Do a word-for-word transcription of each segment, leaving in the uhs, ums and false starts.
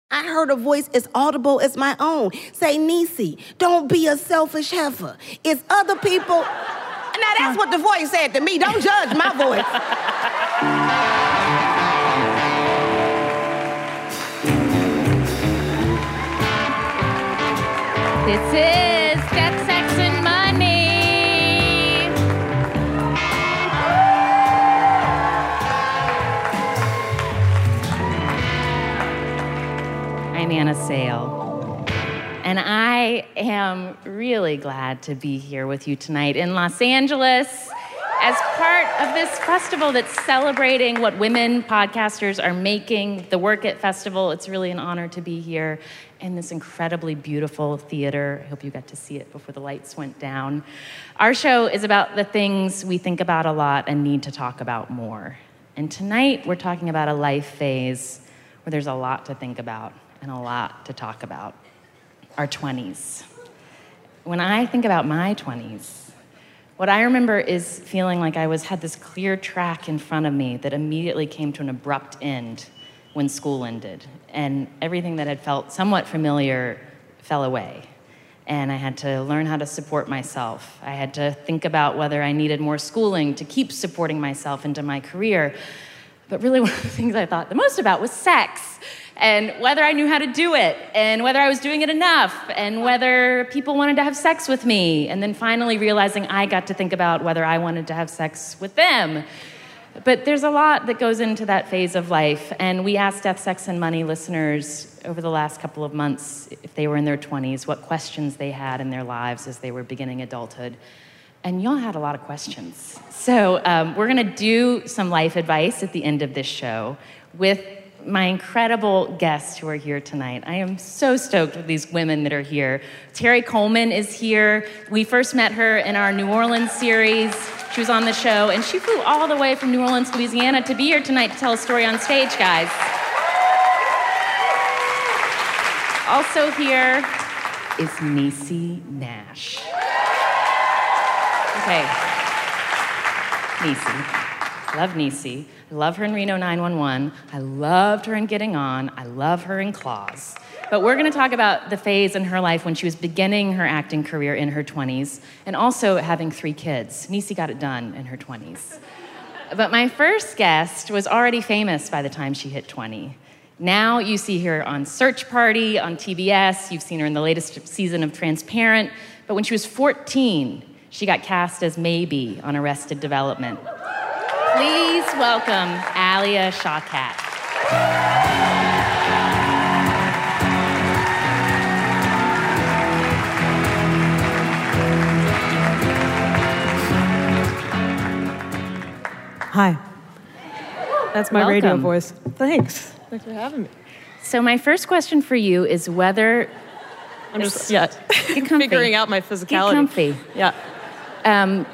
I heard a voice as audible as my own. Say, Niecy, don't be a selfish heifer. It's other people. Now, that's what the voice said to me. Don't judge my voice. This is Death, Sex, and Money. I'm Anna Sale, and I am really glad to be here with you tonight in Los Angeles as part of this festival that's celebrating what women podcasters are making, the Work It Festival. It's really an honor to be here in this incredibly beautiful theater. I hope you got to see it before the lights went down. Our show is about the things we think about a lot and need to talk about more. And tonight, we're talking about a life phase where there's a lot to think about and a lot to talk about. Our twenties. When I think about my twenties, what I remember is feeling like I was had this clear track in front of me that immediately came to an abrupt end when school ended. And everything that had felt somewhat familiar fell away. And I had to learn how to support myself. I had to think about whether I needed more schooling to keep supporting myself into my career. But really one of the things I thought the most about was sex, and whether I knew how to do it, and whether I was doing it enough, and whether people wanted to have sex with me, and then finally realizing I got to think about whether I wanted to have sex with them. But there's a lot that goes into that phase of life, and we asked Death, Sex, and Money listeners over the last couple of months if they were in their twenties, what questions they had in their lives as they were beginning adulthood. And y'all had a lot of questions. So um, we're gonna do some life advice at the end of this show with my incredible guests who are here tonight. I am so stoked with these women that are here. Terry Coleman is here. We first met her in our New Orleans series. She was on the show, and she flew all the way from New Orleans, Louisiana to be here tonight to tell a story on stage, guys. Also here is Niecy Nash. Okay, Niecy. Love Niecy. I love her in Reno nine one one. I loved her in Getting On. I love her in Claws. But we're going to talk about the phase in her life when she was beginning her acting career in her twenties and also having three kids. Niecy got it done in her twenties. But my first guest was already famous by the time she hit twenty. Now you see her on Search Party, on T B S. You've seen her in the latest season of Transparent. But when she was fourteen, she got cast as Maybe on Arrested Development. Please welcome Alia Shawkat. Hi. That's my Welcome. radio voice. Thanks. Thanks for having me. So my first question for you is whether... I'm just yeah, Get comfy. figuring out my physicality. Get comfy. Yeah. Um,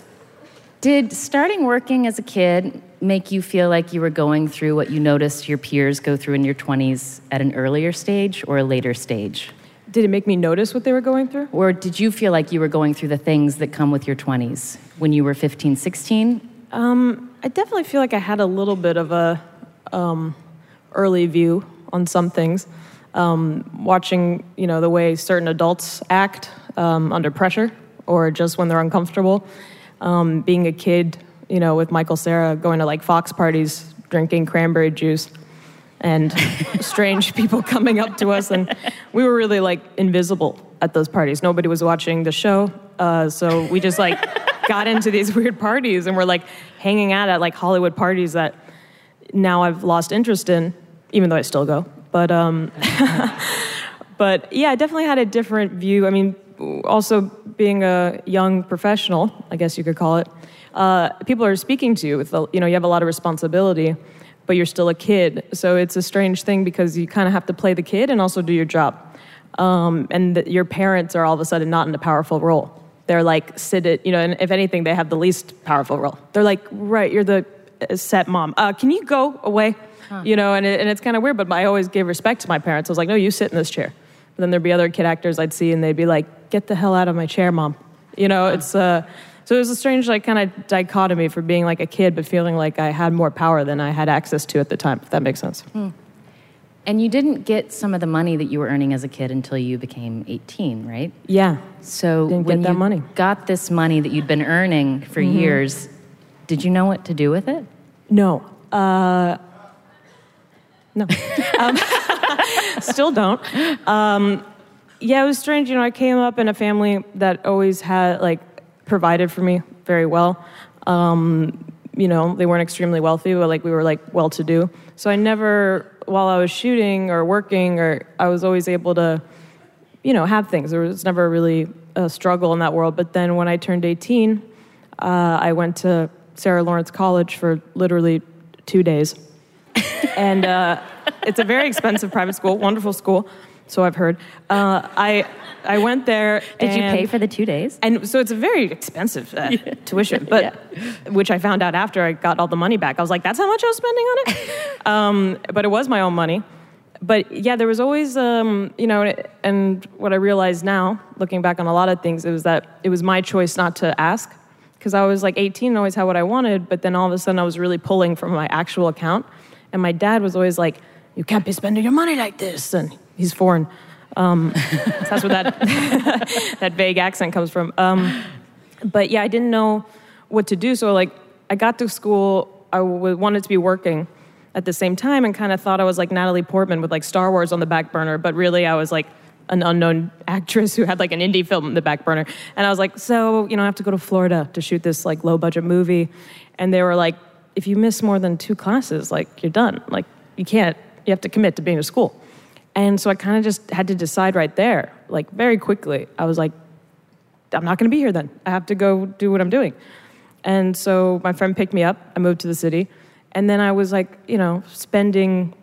did starting working as a kid make you feel like you were going through what you noticed your peers go through in your twenties at an earlier stage or a later stage? Did it make me notice what they were going through? Or did you feel like you were going through the things that come with your twenties when you were fifteen, sixteen? Um, I definitely feel like I had a little bit of a um, early view on some things. Um, watching, you know, the way certain adults act um, under pressure or just when they're uncomfortable. Um, being a kid, you know, with Michael Cera, going to like Fox parties, drinking cranberry juice, and strange people coming up to us, and we were really like invisible at those parties. Nobody was watching the show, uh, so we just like got into these weird parties, and we're like hanging out at like Hollywood parties that now I've lost interest in, even though I still go. But um, but yeah, I definitely had a different view. I mean, also being a young professional, I guess you could call it, uh, people are speaking to you with, you know, you have a lot of responsibility, but you're still a kid. So it's a strange thing because you kind of have to play the kid and also do your job. Um, and the, your parents are all of a sudden not in a powerful role. They're like, sit it, you know, and if anything, they have the least powerful role. They're like, right, you're the set mom. Uh, can you go away? Huh. You know, and, it, and it's kind of weird, but I always gave respect to my parents. I was like, no, you sit in this chair. But then there'd be other kid actors I'd see, and they'd be like, get the hell out of my chair, mom. You know, huh. it's, uh, so it was a strange, like, kind of dichotomy for being, like, a kid, but feeling like I had more power than I had access to at the time, if that makes sense. Hmm. And you didn't get some of the money that you were earning as a kid until you became eighteen, right? Yeah. So Didn't when get that you money. got this money that you'd been earning for Mm-hmm. years, did you know what to do with it? No. Uh, no. um, still don't. Um, yeah, it was strange. You know, I came up in a family that always had, like, provided for me very well. Um, you know, they weren't extremely wealthy, but, like, we were, like, well-to-do. So I never, while I was shooting or working, or I was always able to, you know, have things. There was never really a struggle in that world. But then when I turned eighteen, uh, I went to Sarah Lawrence College for literally two days. And uh, it's a very expensive private school, wonderful school, so I've heard. Uh, I I went there. Did you and- pay for the two days? And so it's a very expensive uh, tuition, but which I found out after I got all the money back. I was like, that's how much I was spending on it? um, but it was my own money. But yeah, there was always, um, you know, and what I realize now, looking back on a lot of things, it was that it was my choice not to ask. Because I was like eighteen and always had what I wanted, but then all of a sudden I was really pulling from my actual account. And my dad was always like, you can't be spending your money like this. And he's foreign. Um, so that's where that, that vague accent comes from. Um, but yeah, I didn't know what to do. So like, I got to school, I w- wanted to be working at the same time and kind of thought I was like Natalie Portman with like Star Wars on the back burner, but really I was like an unknown actress who had like an indie film in the back burner. And I was like, so, you know, I have to go to Florida to shoot this like low budget movie. And they were like, if you miss more than two classes, like you're done. Like you can't, you have to commit to being in school. And so I kind of just had to decide right there, like very quickly. I was like, I'm not going to be here then. I have to go do what I'm doing. And so my friend picked me up. I moved to the city. And then I was like, you know, spending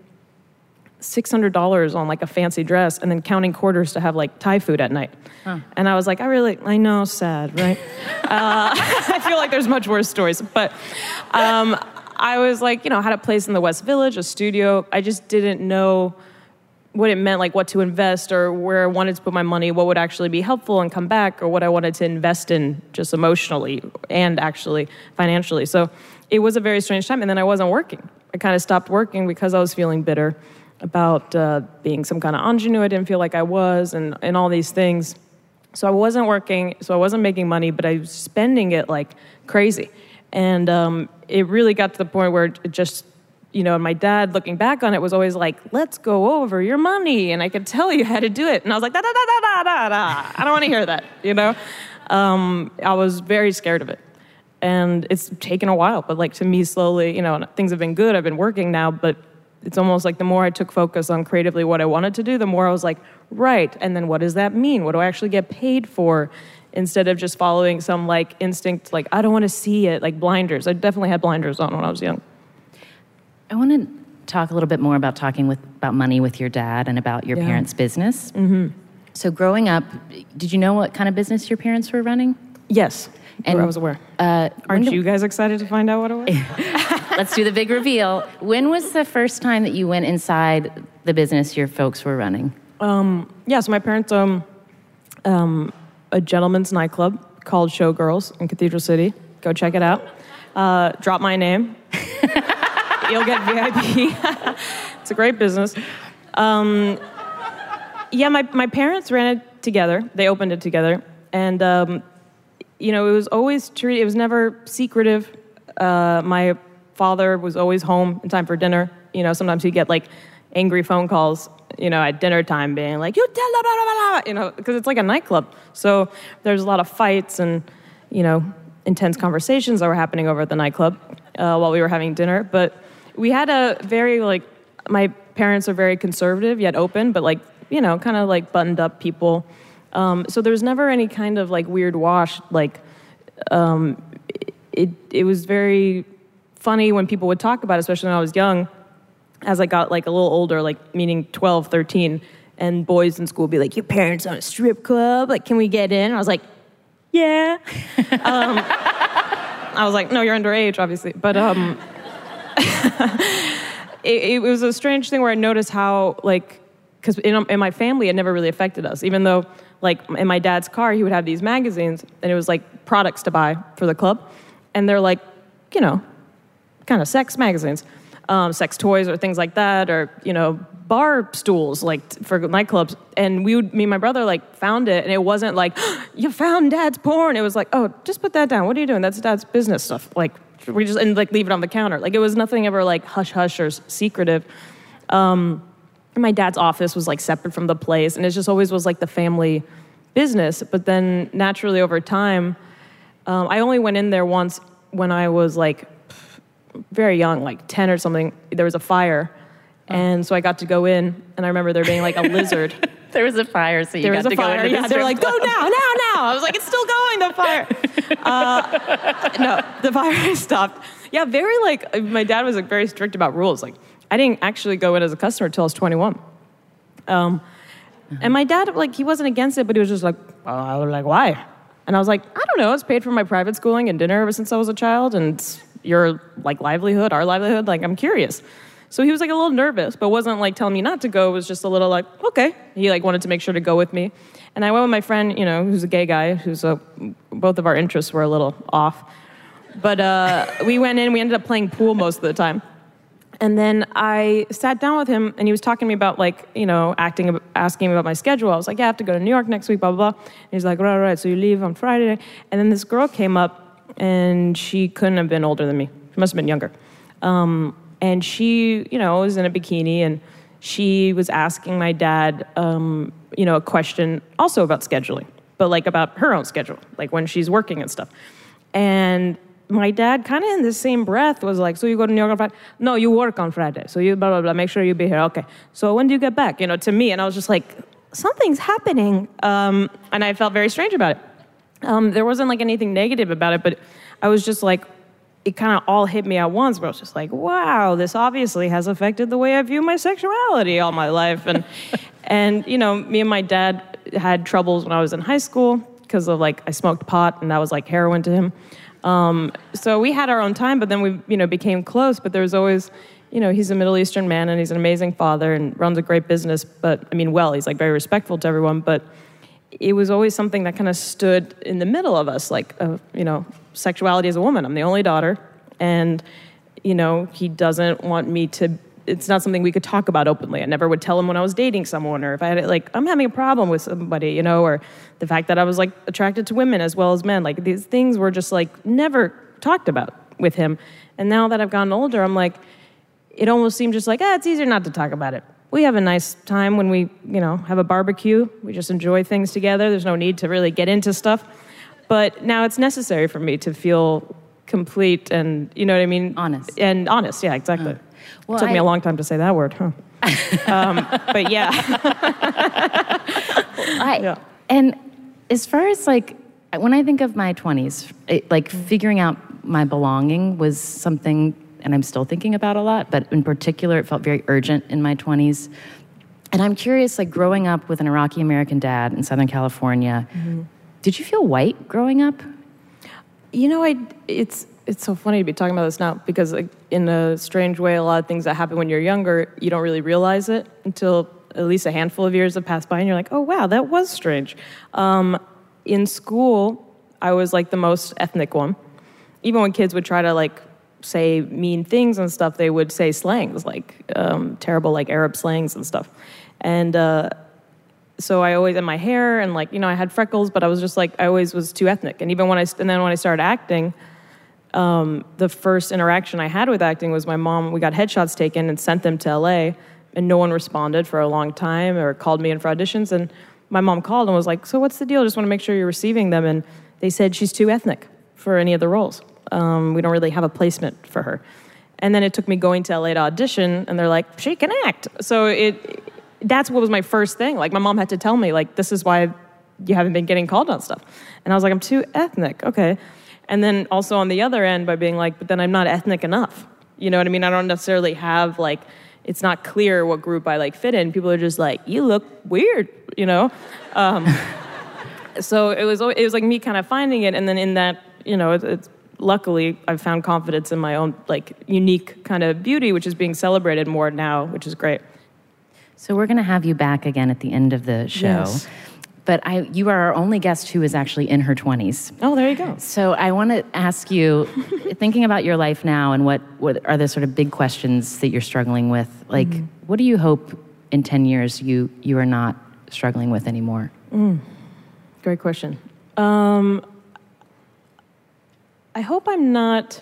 six hundred dollars on like a fancy dress and then counting quarters to have like Thai food at night. Huh. And I was like, I really, I know, sad, right? uh, I feel like there's much worse stories. But um, I was like, you know, had a place in the West Village, a studio. I just didn't know what it meant, like what to invest or where I wanted to put my money, what would actually be helpful and come back, or what I wanted to invest in just emotionally and actually financially. So it was a very strange time. And then I wasn't working. I kind of stopped working because I was feeling bitter about uh, being some kind of ingenue. I didn't feel like I was, and, and all these things. So I wasn't working, so I wasn't making money, but I was spending it like crazy. And um, it really got to the point where it just, you know, my dad, looking back on it, was always like, let's go over your money, and I could tell you how to do it. And I was like, da da da da da da da. I don't want to hear that, you know? Um, I was very scared of it. And it's taken a while, but like to me, slowly, you know, things have been good. I've been working now, but it's almost like the more I took focus on creatively what I wanted to do, the more I was like, right, and then what does that mean? What do I actually get paid for? Instead of just following some like instinct, like I don't want to see it, like blinders. I definitely had blinders on when I was young. I want to talk a little bit more about talking with about money with your dad and about your Yeah. parents' business. Mm-hmm. So growing up, did you know what kind of business your parents were running? Yes, And, I was aware. Uh, Aren't when you guys excited to find out what it was? Let's do the big reveal. When was the first time that you went inside the business your folks were running? Um, yeah, so my parents own um, a gentleman's nightclub called Showgirls in Cathedral City. Go check it out. Uh, drop my name. You'll get V I P. It's a great business. Um, yeah, my, my parents ran it together. They opened it together. And, um, you know, it was always treated, it was never secretive. Uh, my father was always home in time for dinner. You know, sometimes he'd get like angry phone calls, you know, at dinner time being like, you tell blah, blah, blah, blah, you know, because it's like a nightclub. So there's a lot of fights and, you know, intense conversations that were happening over at the nightclub uh, while we were having dinner. But we had a very, like, my parents are very conservative yet open, but like, you know, kind of like buttoned up people. Um, so there was never any kind of like weird wash, like, um, it, it was very funny when people would talk about it, especially when I was young, as I got like a little older, like meaning twelve, thirteen, and boys in school would be like, your parents own a strip club, like, can we get in? And I was like, yeah. um, I was like, no, you're underage, obviously. But um, it, it was a strange thing where I noticed how, like, because in, in my family, it never really affected us, even though, like, in my dad's car, he would have these magazines, and it was, like, products to buy for the club. And they're, like, you know, kind of sex magazines. um, sex toys or things like that, or, you know, bar stools, like, t- for nightclubs. And we would, me and my brother, like, found it, and it wasn't like, you found Dad's porn. It was like, oh, just put that down. What are you doing? That's Dad's business stuff. Like, we just, and, like, leave it on the counter. Like, it was nothing ever, like, hush-hush or s- secretive. Um, my dad's office was, like, separate from the place, and it just always was, like, the family business. But then, naturally, over time, um, I only went in there once when I was, like, very young, like ten or something. There was a fire, and so I got to go in, and I remember there being, like, a lizard. There was a fire, so you there got was a to fire. go into Yeah, the they were like, strip go club. now, now, now. I was like, it's still going, the fire. Uh, no, the fire stopped. Yeah, very, like, my dad was, like, very strict about rules. Like, I didn't actually go in as a customer until I was twenty-one. Um, and my dad, like, he wasn't against it, but he was just like, well, I was like, why? And I was like, I don't know. It's paid for my private schooling and dinner ever since I was a child, and it's your, like, livelihood, our livelihood. Like, I'm curious. So he was, like, a little nervous, but wasn't, like, telling me not to go. It was just a little, like, okay. He, like, wanted to make sure to go with me. And I went with my friend, you know, who's a gay guy, who's a, both of our interests were a little off. But uh, we went in, we ended up playing pool most of the time. And then I sat down with him, and he was talking to me about, like, you know, acting, asking me about my schedule. I was like, yeah, I have to go to New York next week, blah, blah, blah. And he's like, right, right, so you leave on Friday. And then this girl came up, and she couldn't have been older than me. She must have been younger. Um, and she, you know, was in a bikini, and she was asking my dad, um, you know, a question also about scheduling, but, like, about her own schedule, like when she's working and stuff. And my dad, kind of in the same breath, was like, so you go to New York on Friday? No, you work on Friday. So you blah, blah, blah, make sure you be here. Okay. So when do you get back? You know, to me. And I was just like, something's happening. Um, and I felt very strange about it. Um, there wasn't, like, anything negative about it, but I was just like, it kind of all hit me at once, but I was just like, wow, this obviously has affected the way I view my sexuality all my life. And, and you know, me and my dad had troubles when I was in high school because of, like, I smoked pot, and that was like heroin to him. Um, so we had our own time, but then we, you know, became close. But there was always, you know, he's a Middle Eastern man, and he's an amazing father and runs a great business. But I mean, well, he's, like, very respectful to everyone. But it was always something that kind of stood in the middle of us, like, uh, you know, sexuality as a woman. I'm the only daughter, and, you know, he doesn't want me to. It's not something we could talk about openly. I never would tell him when I was dating someone, or if I had, like, I'm having a problem with somebody, you know, or the fact that I was, like, attracted to women as well as men. Like, these things were just, like, never talked about with him. And now that I've gotten older, I'm like, it almost seemed just like, ah, it's easier not to talk about it. We have a nice time when we, you know, have a barbecue. We just enjoy things together. There's no need to really get into stuff. But now it's necessary for me to feel complete and, you know what I mean? Honest. And honest, yeah, exactly. Uh. Well, it took I, me a long time to say that word, huh? um, but yeah. I, yeah. And as far as, like, when I think of my twenties, it, like, figuring out my belonging was something, and I'm still thinking about a lot, but in particular, it felt very urgent in my twenties. And I'm curious, like, growing up with an Iraqi-American dad in Southern California, mm-hmm. did you feel white growing up? You know, I, it's... It's so funny to be talking about this now because, like, in a strange way, a lot of things that happen when you're younger, you don't really realize it until at least a handful of years have passed by, and you're like, oh, wow, that was strange. Um, in school, I was, like, the most ethnic one. Even when kids would try to, like, say mean things and stuff, they would say slangs, like um, terrible, like, Arab slangs and stuff. And uh, so I always, in my hair, and, like, you know, I had freckles, but I was just, like, I always was too ethnic. And even when I, and then when I started acting, Um, the first interaction I had with acting was my mom. We got headshots taken and sent them to L A, and no one responded for a long time or called me in for auditions. And my mom called and was like, so what's the deal? Just want to make sure you're receiving them. And they said she's too ethnic for any of the roles. Um, we don't really have a placement for her. And then it took me going to L A to audition, and they're like, she can act. So it that's what was my first thing. Like, my mom had to tell me, like, this is why you haven't been getting called on stuff. And I was like, I'm too ethnic. Okay. And then also on the other end by being like, but then I'm not ethnic enough. You know what I mean? I don't necessarily have, like, it's not clear what group I, like, fit in. People are just like, you look weird, you know? Um, so it was it was like me kind of finding it. And then in that, you know, it's, it's luckily I've found confidence in my own, like, unique kind of beauty, which is being celebrated more now, which is great. So we're going to have you back again at the end of the show. Yes. but I, you are our only guest who is actually in her twenties. Oh, there you go. So I want to ask you, thinking about your life now and what, what are the sort of big questions that you're struggling with, like, mm-hmm. what do you hope in ten years you, you are not struggling with anymore? Mm. Great question. Um, I hope I'm not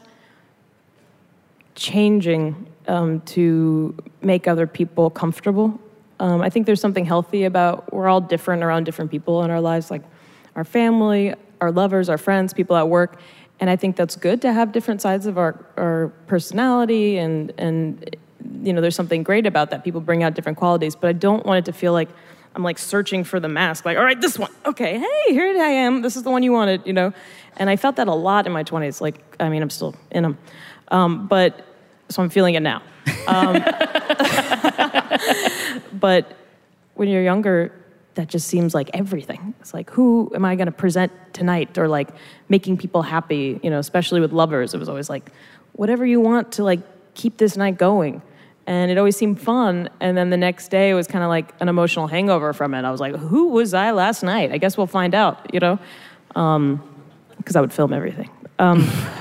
changing um, to make other people comfortable. Um, I think there's something healthy about, we're all different around different people in our lives, like our family, our lovers, our friends, people at work. And I think that's good to have different sides of our, our personality. And, and, you know, there's something great about that. People bring out different qualities. But I don't want it to feel like I'm like searching for the mask. Like, all right, this one. Okay, hey, here I am. This is the one you wanted, you know. And I felt that a lot in my twenties. Like, I mean, I'm still in them. Um, but, so I'm feeling it now. Um, but when you're younger, that just seems like everything. It's like, who am I going to present tonight? Or like making people happy, you know, especially with lovers. It was always like, whatever you want to like keep this night going. And it always seemed fun. And then the next day it was kind of like an emotional hangover from it. I was like, who was I last night? I guess we'll find out, you know? Um, because I would film everything. Um,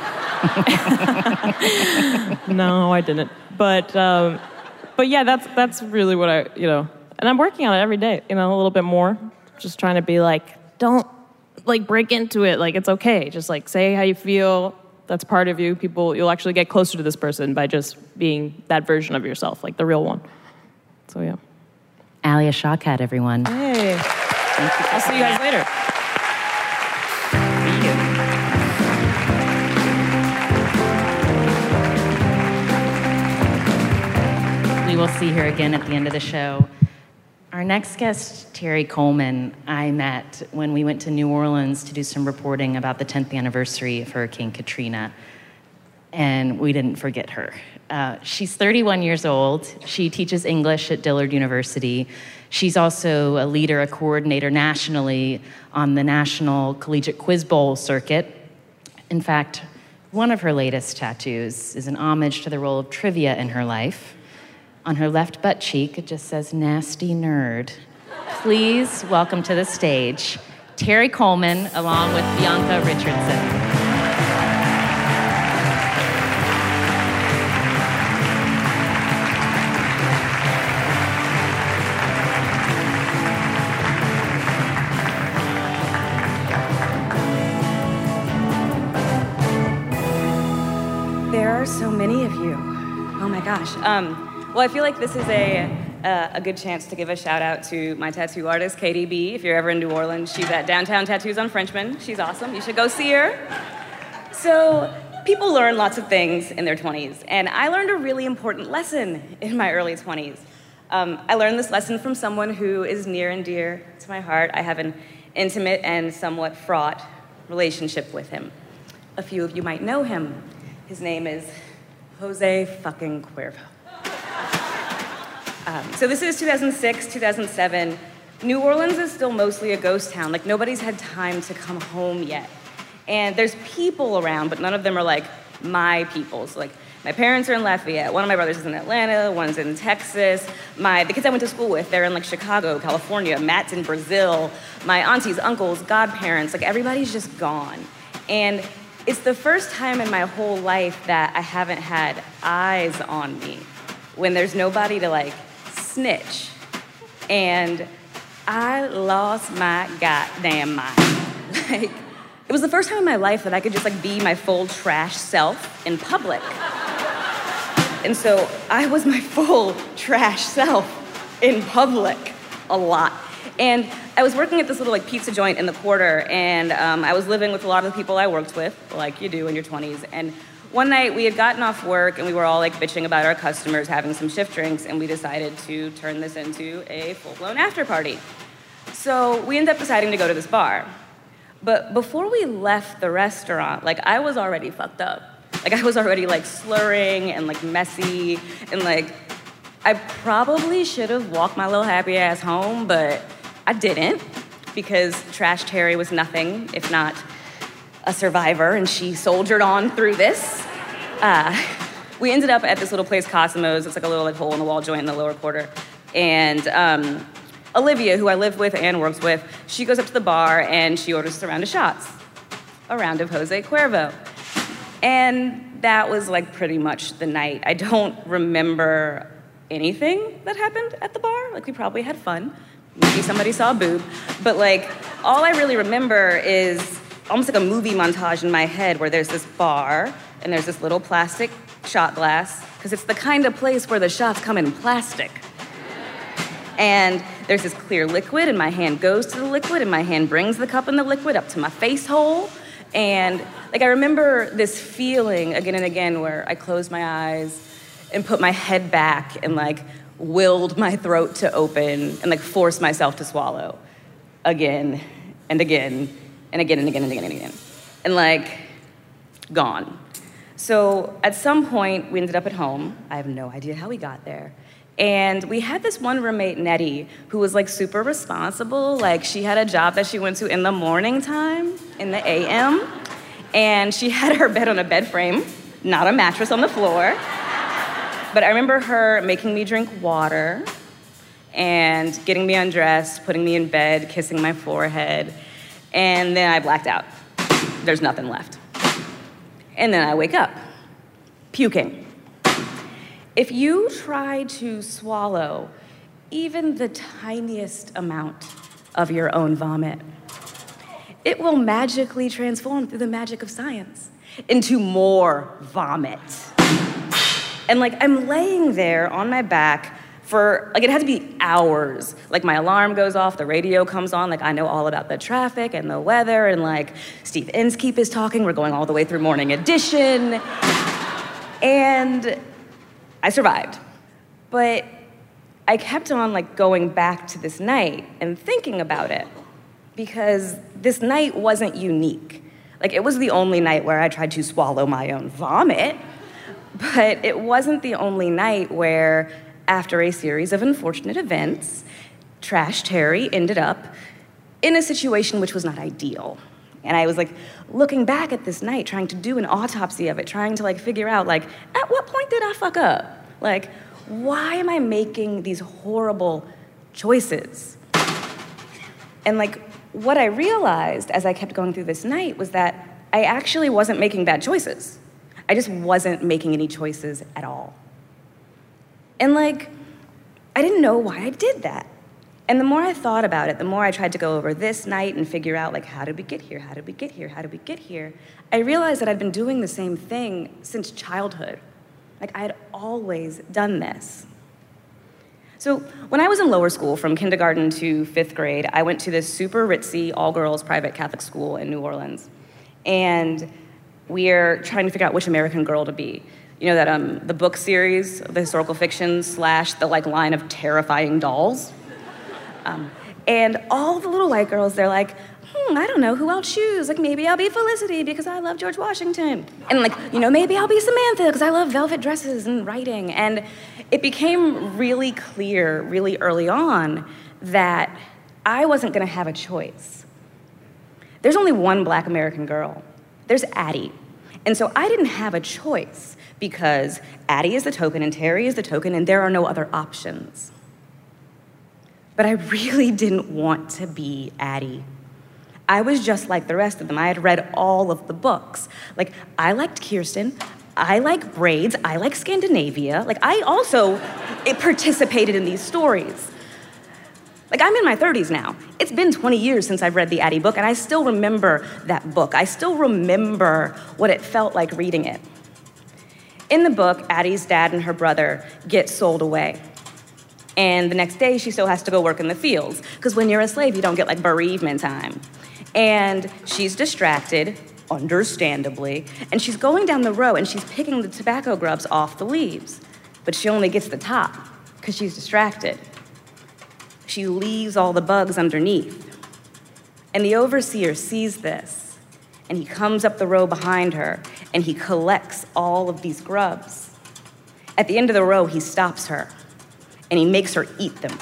no, I didn't. But um, but yeah, that's that's really what I, you know, and I'm working on it every day, you know, a little bit more. Just trying to be like, don't like break into it. Like, it's okay. Just like say how you feel. That's part of you. People, you'll actually get closer to this person by just being that version of yourself, like the real one. So yeah. Alia Shawkat, everyone. Hey. Thank you. I'll see you guys later. We will see her again at the end of the show. Our next guest, Terry Coleman, I met when we went to New Orleans to do some reporting about the tenth anniversary of Hurricane Katrina, and we didn't forget her. Uh, she's thirty-one years old. She teaches English at Dillard University. She's also a leader, a coordinator nationally on the National Collegiate Quiz Bowl circuit. In fact, one of her latest tattoos is an homage to the role of trivia in her life. On her left butt cheek, it just says, nasty nerd. Please welcome to the stage, Terry Coleman, along with Bianca Richardson. There are so many of you. Oh my gosh. Um, Well, I feel like this is a, uh, a good chance to give a shout out to my tattoo artist, Katie B. If you're ever in New Orleans, she's at Downtown Tattoos on Frenchman. She's awesome. You should go see her. So people learn lots of things in their twenties, and I learned a really important lesson in my early twenties. Um, I learned this lesson from someone who is near and dear to my heart. I have an intimate and somewhat fraught relationship with him. A few of you might know him. His name is Jose fucking Cuervo. Um, so this is two thousand six, two thousand seven. New Orleans is still mostly a ghost town. Like, nobody's had time to come home yet. And there's people around, but none of them are like my people. So like, my parents are in Lafayette. One of my brothers is in Atlanta. One's in Texas. My, the kids I went to school with, they're in like Chicago, California. Matt's in Brazil. My aunties, uncles, godparents, like everybody's just gone. And it's the first time in my whole life that I haven't had eyes on me, when there's nobody to like snitch. And I lost my goddamn mind. Like, it was the first time in my life that I could just like be my full trash self in public. And so I was my full trash self in public a lot. And I was working at this little like pizza joint in the quarter, and um, I was living with a lot of the people I worked with, like you do in your twenties. And one night we had gotten off work and we were all like bitching about our customers having some shift drinks, and we decided to turn this into a full-blown after party. So we ended up deciding to go to this bar. But before we left the restaurant, like I was already fucked up. Like I was already like slurring and like messy, and like I probably should have walked my little happy ass home, but I didn't, because Trash Terry was nothing if not a survivor, and she soldiered on through this. Uh, we ended up at this little place, Cosimo's. It's like a little like hole in the wall joint in the lower quarter. And um, Olivia, who I live with and works with, she goes up to the bar and she orders a round of shots, a round of Jose Cuervo. And that was like pretty much the night. I don't remember anything that happened at the bar. Like, we probably had fun. Maybe somebody saw a boob. But like, all I really remember is almost like a movie montage in my head where there's this bar and there's this little plastic shot glass, because it's the kind of place where the shots come in plastic. And there's this clear liquid, and my hand goes to the liquid, and my hand brings the cup and the liquid up to my face hole. And like, I remember this feeling again and again where I closed my eyes and put my head back and like willed my throat to open and like forced myself to swallow again and again and again and again and again and again. And like, gone. So at some point, we ended up at home. I have no idea how we got there. And we had this one roommate, Nettie, who was like super responsible. Like, she had a job that she went to in the morning time, in the A M, and she had her bed on a bed frame, not a mattress on the floor. But I remember her making me drink water and getting me undressed, putting me in bed, kissing my forehead, and then I blacked out. There's nothing left. And then I wake up, puking. If you try to swallow even the tiniest amount of your own vomit, it will magically transform through the magic of science into more vomit. And like, I'm laying there on my back for, like, it had to be hours. Like, my alarm goes off, the radio comes on, like, I know all about the traffic and the weather, and like, Steve Inskeep is talking, we're going all the way through Morning Edition. And I survived. But I kept on like going back to this night and thinking about it, because this night wasn't unique. Like, it was the only night where I tried to swallow my own vomit, but it wasn't the only night where, after a series of unfortunate events, Trash Terry ended up in a situation which was not ideal. And I was like looking back at this night, trying to do an autopsy of it, trying to like figure out like, at what point did I fuck up? Like, why am I making these horrible choices? And like, what I realized as I kept going through this night was that I actually wasn't making bad choices. I just wasn't making any choices at all. And like, I didn't know why I did that. And the more I thought about it, the more I tried to go over this night and figure out, like, how did we get here? How did we get here? How did we get here? I realized that I'd been doing the same thing since childhood. Like, I had always done this. So when I was in lower school, from kindergarten to fifth grade, I went to this super ritzy, all-girls private Catholic school in New Orleans. And we're trying to figure out which American girl to be. You know that um, the book series, the historical fiction slash the like line of terrifying dolls? Um, and all the little white girls, they're like, hmm, I don't know who I'll choose. Like, maybe I'll be Felicity because I love George Washington. And like, you know, maybe I'll be Samantha because I love velvet dresses and writing. And it became really clear really early on that I wasn't gonna have a choice. There's only one Black American girl. There's Addie. And so I didn't have a choice because Addie is the token and Terry is the token and there are no other options. But I really didn't want to be Addie. I was just like the rest of them. I had read all of the books. Like, I liked Kirsten, I like braids, I like Scandinavia. Like, I also it participated in these stories. Like, I'm in my thirties now. It's been twenty years since I've read the Addie book, and I still remember that book. I still remember what it felt like reading it. In the book, Addie's dad and her brother get sold away. And the next day, she still has to go work in the fields, because when you're a slave, you don't get like bereavement time. And she's distracted, understandably, and she's going down the row and she's picking the tobacco grubs off the leaves, but she only gets the top because she's distracted. She leaves all the bugs underneath. And the overseer sees this, and he comes up the row behind her and he collects all of these grubs. At the end of the row, he stops her and he makes her eat them.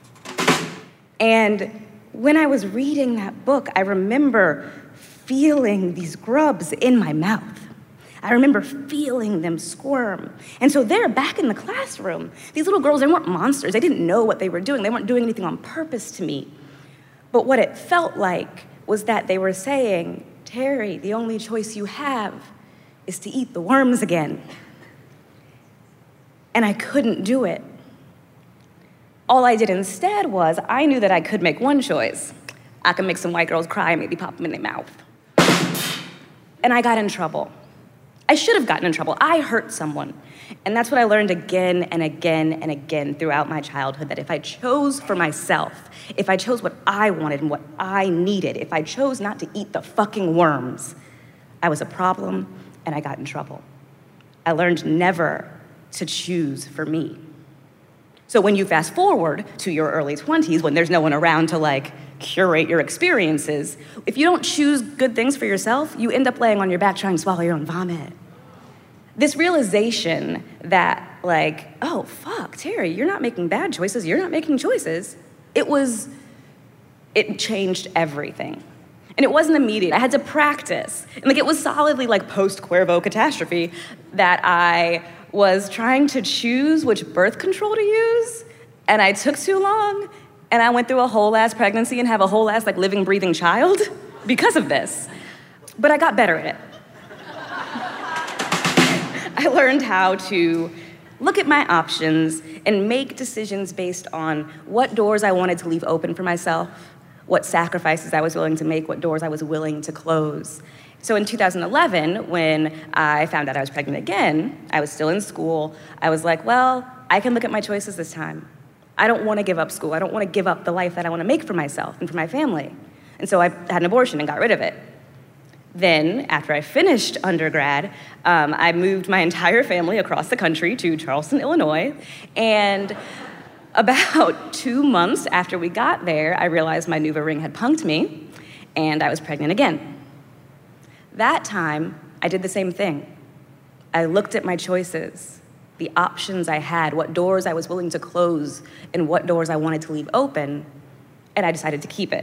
And when I was reading that book, I remember feeling these grubs in my mouth. I remember feeling them squirm. And so they're back in the classroom. These little girls, they weren't monsters. They didn't know what they were doing. They weren't doing anything on purpose to me. But what it felt like was that they were saying, Terry, the only choice you have is to eat the worms again. And I couldn't do it. All I did instead was, I knew that I could make one choice. I could make some white girls cry and maybe pop them in their mouth. And I got in trouble. I should have gotten in trouble. I hurt someone. And that's what I learned again and again and again throughout my childhood, that if I chose for myself, if I chose what I wanted and what I needed, if I chose not to eat the fucking worms, I was a problem and I got in trouble. I learned never to choose for me. So when you fast forward to your early twenties, when there's no one around to like curate your experiences, if you don't choose good things for yourself, you end up laying on your back trying to swallow your own vomit. This realization that like, oh, fuck, Terry, you're not making bad choices, you're not making choices, it was, it changed everything. And it wasn't immediate, I had to practice. And like it was solidly like post-Cuervo catastrophe that I was trying to choose which birth control to use, and I took too long, and I went through a whole ass pregnancy and have a whole ass like living, breathing child because of this. But I got better at it. I learned how to look at my options and make decisions based on what doors I wanted to leave open for myself, what sacrifices I was willing to make, what doors I was willing to close. So in two thousand eleven, when I found out I was pregnant again, I was still in school, I was like, well, I can look at my choices this time. I don't want to give up school. I don't want to give up the life that I want to make for myself and for my family. And so I had an abortion and got rid of it. Then, after I finished undergrad, um, I moved my entire family across the country to Charleston, Illinois. And about two months after we got there, I realized my Nuva ring had punked me, and I was pregnant again. That time, I did the same thing. I looked at my choices, the options I had, what doors I was willing to close, and what doors I wanted to leave open, and I decided to keep it.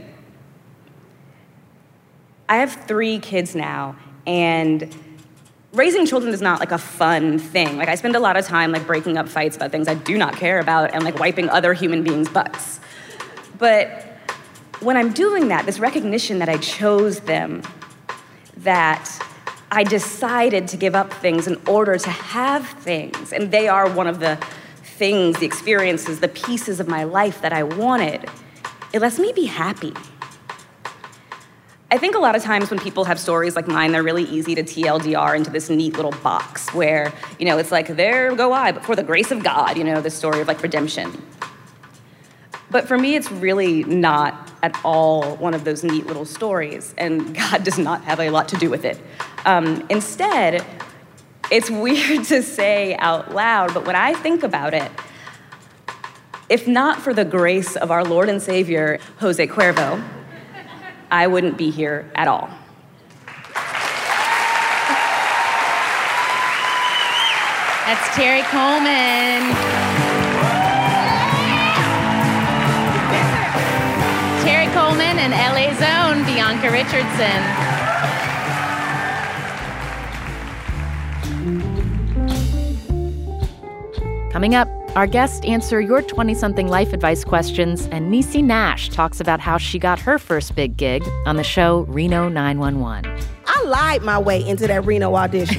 I have three kids now, and raising children is not like a fun thing. Like I spend a lot of time like breaking up fights about things I do not care about and like wiping other human beings' butts. But when I'm doing that, this recognition that I chose them, that I decided to give up things in order to have things, and they are one of the things, the experiences, the pieces of my life that I wanted, it lets me be happy. I think a lot of times when people have stories like mine, they're really easy to T L D R into this neat little box where, you know, it's like, there go I, but for the grace of God, you know, this story of like redemption. But for me, it's really not at all one of those neat little stories, and God does not have a lot to do with it. Um, instead, it's weird to say out loud, but when I think about it, if not for the grace of our Lord and Savior, Jose Cuervo, I wouldn't be here at all. That's Terry Coleman. Terry Coleman and L A's own Bianca Richardson. Coming up, our guests answer your twenty-something life advice questions, and Niecy Nash talks about how she got her first big gig on the show Reno nine one one. I lied my way into that Reno audition.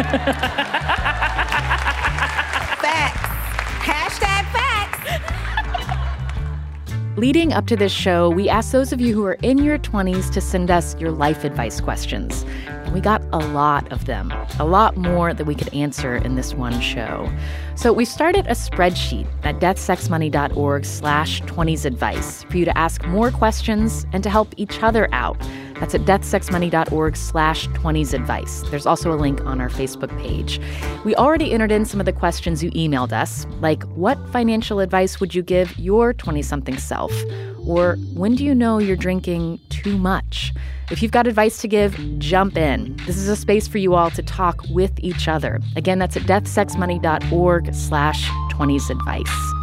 Facts. Hashtag facts. Leading up to this show, we asked those of you who are in your twenties to send us your life advice questions. And we got a lot of them, a lot more that we could answer in this one show. So we started a spreadsheet at deathsexmoney.org slash 20s advice for you to ask more questions and to help each other out. That's at deathsexmoney.org slash 20s advice. There's also a link on our Facebook page. We already entered in some of the questions you emailed us, like what financial advice would you give your twenty-something self? Or when do you know you're drinking too much? If you've got advice to give, jump in. This is a space for you all to talk with each other. Again, that's at deathsexmoney.org slash 20s advice.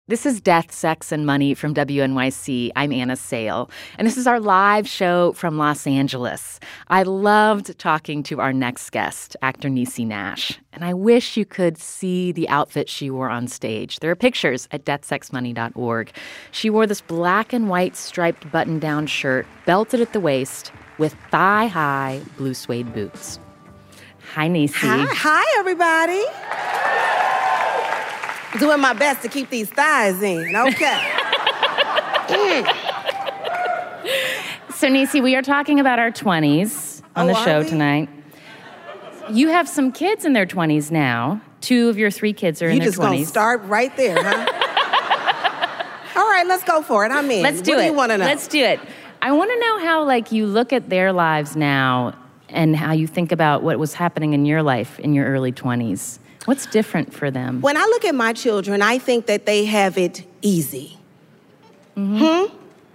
This is Death, Sex, and Money from W N Y C. I'm Anna Sale, and this is our live show from Los Angeles. I loved talking to our next guest, actor Niecy Nash, and I wish you could see the outfit she wore on stage. There are pictures at death sex money dot org. She wore this black and white striped button-down shirt, belted at the waist, with thigh-high blue suede boots. Hi, Niecy. Hi, hi, everybody. Doing my best to keep these thighs in, okay. mm. So, Niecy, we are talking about our twenties on oh, the show we? tonight. You have some kids in their twenties now. Two of your three kids are you in their just twenties. You just gonna start right there, huh? All right, let's go for it. I'm in. Let's do what it. do you want to know? Let's do it. I want to know how, like, you look at their lives now and how you think about what was happening in your life in your early twenties. What's different for them? When I look at my children, I think that they have it easy. Mm-hmm.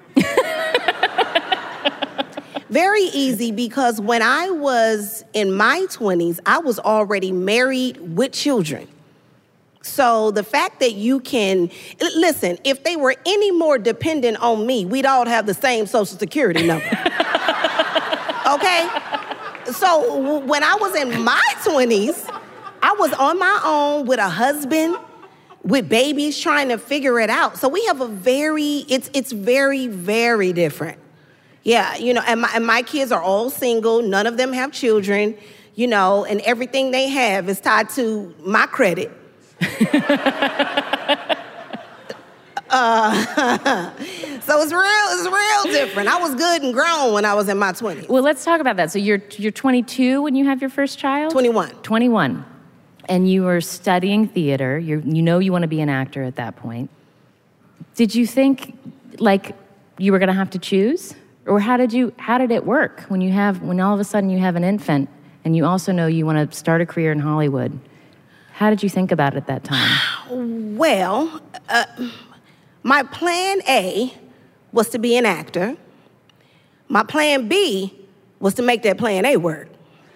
Hmm? Very easy, because when I was in my twenties, I was already married with children. So the fact that you can, listen, if they were any more dependent on me, we'd all have the same Social Security number. Okay? So when I was in my twenties, I was on my own with a husband, with babies, trying to figure it out. So we have a very, it's it's very, very different. Yeah, you know, and my, and my kids are all single. None of them have children, you know, and everything they have is tied to my credit. uh, so it's real, it's real different. I was good and grown when I was in my twenties. Well, let's talk about that. So you're you're twenty-two when you have your first child? twenty-one. twenty-one. And you were studying theater. You you know you want to be an actor at that point. Did you think, like, you were going to have to choose? Or how did you how did it work when you have when all of a sudden you have an infant and you also know you want to start a career in Hollywood? How did you think about it at that time? Well, uh, my plan A was to be an actor. My plan B was to make that plan A work.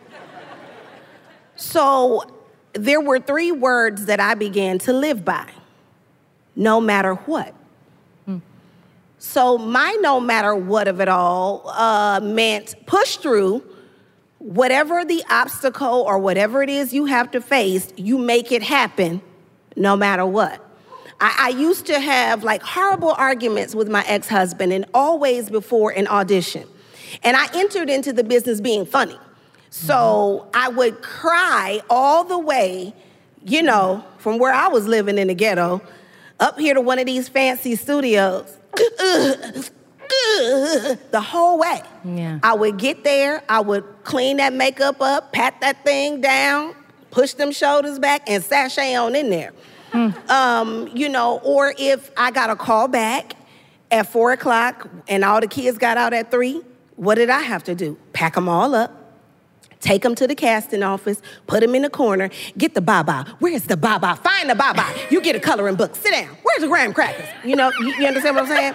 So there were three words that I began to live by. No matter what. Hmm. So my no matter what of it all uh, meant push through. Whatever the obstacle or whatever it is you have to face, you make it happen no matter what. I, I used to have like horrible arguments with my ex-husband, and always before an audition. And I entered into the business being funny. So mm-hmm. I would cry all the way, you know, from where I was living in the ghetto, up here to one of these fancy studios. The whole way. Yeah. I would get there, I would clean that makeup up, pat that thing down, push them shoulders back, and sashay on in there. Mm. Um, you know, or if I got a call back at four o'clock and all the kids got out at three, what did I have to do? Pack them all up, take them to the casting office, put them in the corner, get the baba. Where's the baba? Find the baba. You get a coloring book. Sit down. Where's the graham crackers? You know, you, you understand what I'm saying?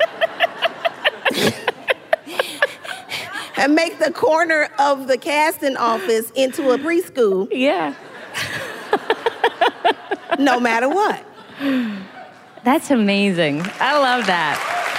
And make the corner of the casting office into a preschool. Yeah. No matter what. That's amazing. I love that.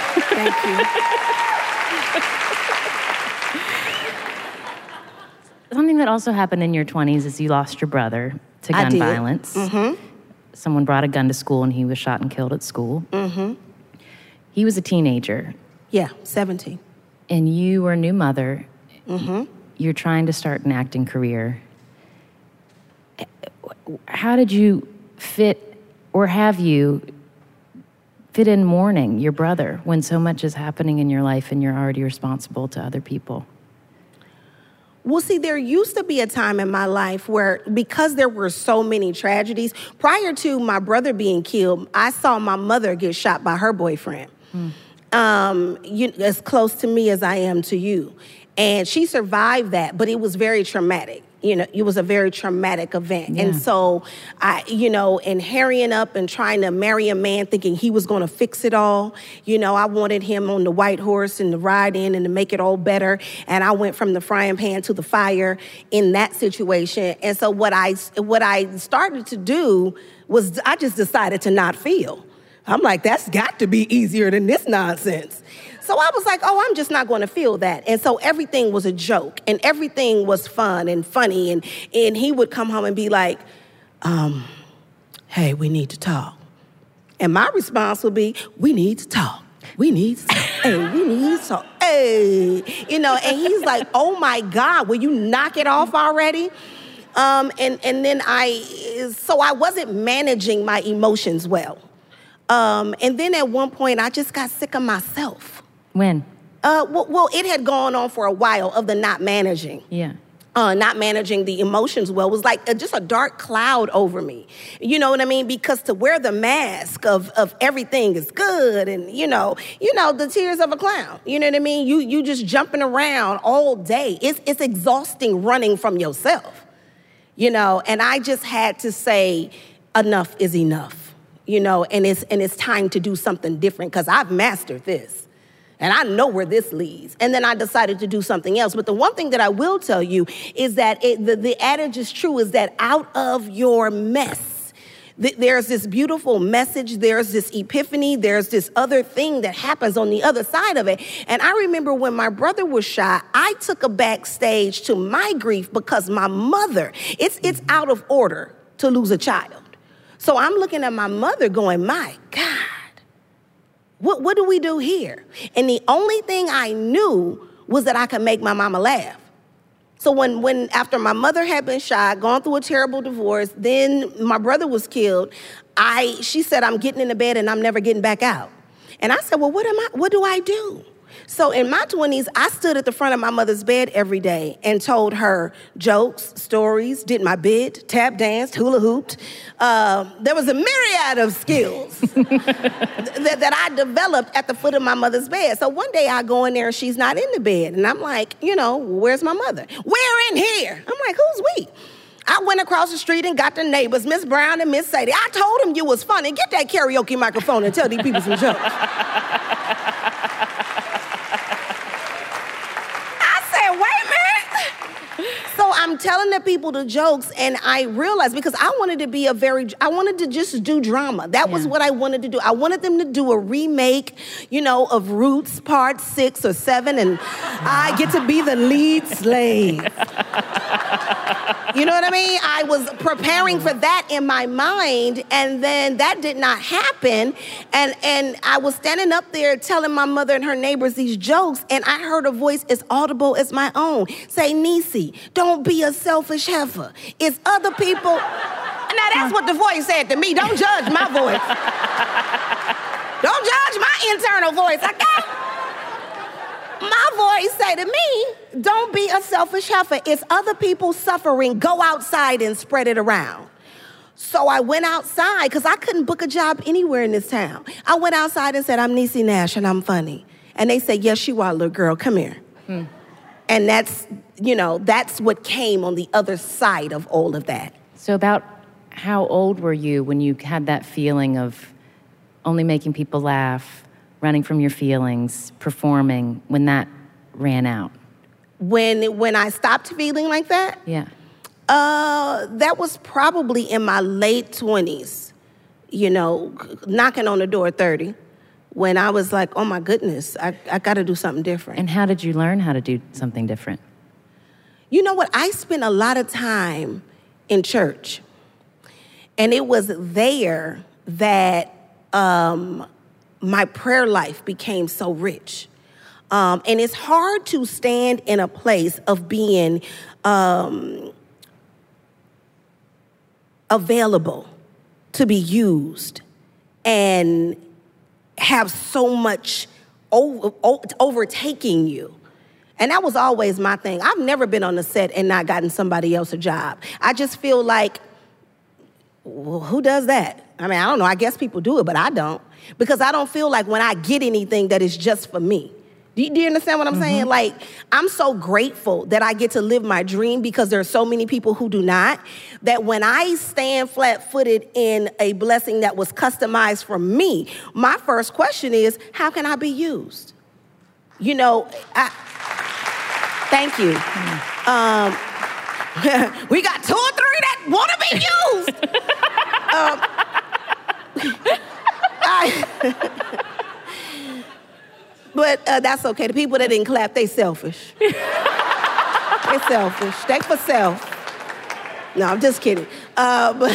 Thank you. Something that also happened in your twenties is you lost your brother to gun I did. violence. Mm-hmm. Someone brought a gun to school and he was shot and killed at school. Mm-hmm. He was a teenager. Yeah, seventeen. And you were a new mother. Mm-hmm. You're trying to start an acting career. How did you fit, or have you fit in mourning your brother when so much is happening in your life and you're already responsible to other people? Well, see, there used to be a time in my life where, because there were so many tragedies, prior to my brother being killed, I saw my mother get shot by her boyfriend. Mm. Um, you, as close to me as I am to you. And she survived that, but it was very traumatic. You know, it was a very traumatic event. Yeah. And so, I, you know, and hurrying up and trying to marry a man thinking he was going to fix it all. You know, I wanted him on the white horse and to ride in and to make it all better. And I went from the frying pan to the fire in that situation. And so what I, what I started to do was I just decided to not feel. I'm like, that's got to be easier than this nonsense. So I was like, oh, I'm just not going to feel that. And so everything was a joke, and everything was fun and funny. And, and he would come home and be like, um, hey, we need to talk. And my response would be, we need to talk. We need to talk. Hey, we need to talk. Hey. You know, and he's like, oh, my God, will you knock it off already? Um, and, and then I, so I wasn't managing my emotions well. Um, and then at one point, I just got sick of myself. When? Uh, well, well, it had gone on for a while of the not managing. Yeah. Uh, not managing the emotions well. It was like a, just a dark cloud over me. You know what I mean? Because to wear the mask of, of everything is good and, you know, you know, the tears of a clown. You know what I mean? You you just jumping around all day. It's, it's exhausting running from yourself, you know? And I just had to say, enough is enough, you know? And it's, and it's time to do something different because I've mastered this. And I know where this leads. And then I decided to do something else. But the one thing that I will tell you is that it, the, the adage is true, is that out of your mess, th- there's this beautiful message, there's this epiphany, there's this other thing that happens on the other side of it. And I remember when my brother was shot, I took a backstage to my grief because my mother, it's, it's out of order to lose a child. So I'm looking at my mother going, my God. What, what do we do here? And the only thing I knew was that I could make my mama laugh. So when, when after my mother had been shot, gone through a terrible divorce, then my brother was killed, I she said, I'm getting into bed and I'm never getting back out. And I said, well, what am I, what do I do? So in my twenties, I stood at the front of my mother's bed every day and told her jokes, stories, did my bid, tap danced, hula hooped. Uh, there was a myriad of skills that, that I developed at the foot of my mother's bed. So one day I go in there and she's not in the bed. And I'm like, you know, where's my mother? We're in here. I'm like, who's we? I went across the street and got the neighbors, Miss Brown and Miss Sadie. I told them you was funny. Get that karaoke microphone and tell these people some jokes. So I'm telling the people the jokes, and I realized, because I wanted to be a very, I wanted to just do drama. That was yeah. what I wanted to do. I wanted them to do a remake, you know, of Roots Part Six or Seven, and I get to be the lead slave. You know what I mean? I was preparing for that in my mind, and then that did not happen. And, and I was standing up there telling my mother and her neighbors these jokes, and I heard a voice as audible as my own say, Niecy, don't be a selfish heifer. It's other people. Now, that's what the voice said to me. Don't judge my voice. Don't judge my internal voice, okay? My voice say to me, don't be a selfish heifer. It's other people suffering. Go outside and spread it around. So I went outside because I couldn't book a job anywhere in this town. I went outside and said, I'm Niecy Nash and I'm funny. And they said, yes, you are, little girl. Come here. Hmm. And that's, you know, that's what came on the other side of all of that. So about how old were you when you had that feeling of only making people laugh, running from your feelings, performing, when that ran out? When when I stopped feeling like that? Yeah. Uh, that was probably in my late twenties, you know, knocking on the door at thirty, when I was like, oh my goodness, I, I got to do something different. And how did you learn how to do something different? You know what? I spent a lot of time in church, and it was there that um, my prayer life became so rich. Um, and it's hard to stand in a place of being um, available to be used and have so much over, overtaking you. And that was always my thing. I've never been on the set and not gotten somebody else a job. I just feel like, well, who does that? I mean, I don't know. I guess people do it, but I don't. Because I don't feel like when I get anything that is just for me. Do you, do you understand what I'm mm-hmm. saying? Like, I'm so grateful that I get to live my dream because there are so many people who do not, that when I stand flat-footed in a blessing that was customized for me, my first question is, how can I be used? You know, I, thank you. Um, we got two or three that want to be used. um, I I, but uh, that's okay. The people that didn't clap, they selfish. They selfish. They for self. No, I'm just kidding. Uh, but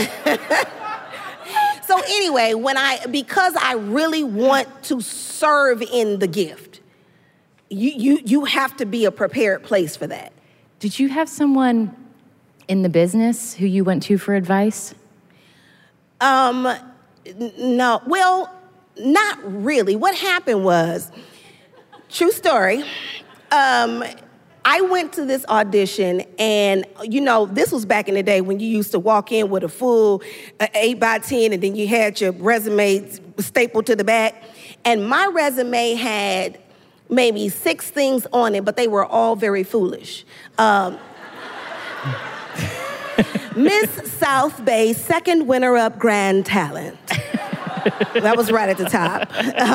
so anyway, when I, because I really want to serve in the gift, you, you, you have to be a prepared place for that. Did you have someone in the business who you went to for advice? Um, n- no, well, not really. What happened was, true story, um, I went to this audition, and, you know, this was back in the day when you used to walk in with a full uh, eight by ten, and then you had your resume stapled to the back. And my resume had maybe six things on it, but they were all very foolish. Um, Miss South Bay, second winner-up grand talent. That was right at the top.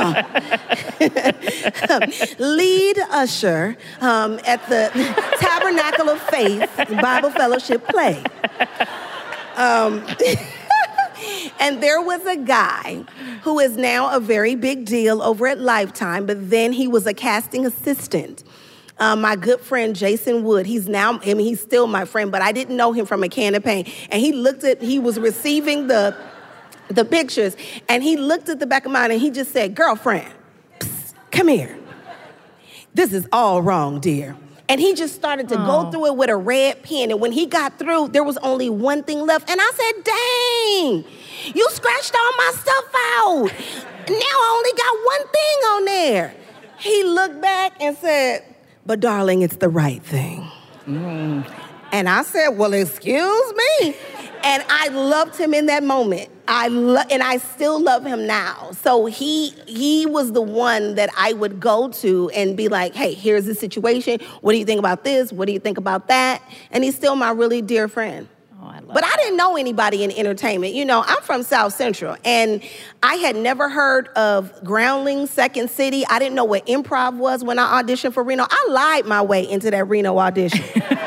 Um, lead usher um, at the Tabernacle of Faith Bible Fellowship play. Um, and there was a guy who is now a very big deal over at Lifetime, but then he was a casting assistant. Um, my good friend, Jason Wood, he's now, I mean, he's still my friend, but I didn't know him from a can of paint. And he looked at, he was receiving the the pictures, and he looked at the back of mine and he just said, girlfriend, psst, come here. This is all wrong, dear. And he just started to Oh. go through it with a red pen. And when he got through, there was only one thing left. And I said, dang, you scratched all my stuff out. Now I only got one thing on there. He looked back and said, but darling, it's the right thing. Mm. And I said, well, excuse me. And I loved him in that moment. I lo- and I still love him now. So he he was the one that I would go to and be like, hey, here's the situation. What do you think about this? What do you think about that? And he's still my really dear friend. Oh, I love But I didn't know anybody in entertainment. You know, I'm from South Central, and I had never heard of Groundlings, Second City. I didn't know what improv was when I auditioned for Reno. I lied my way into that Reno audition.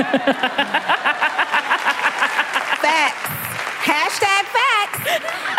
Facts. Hashtag facts.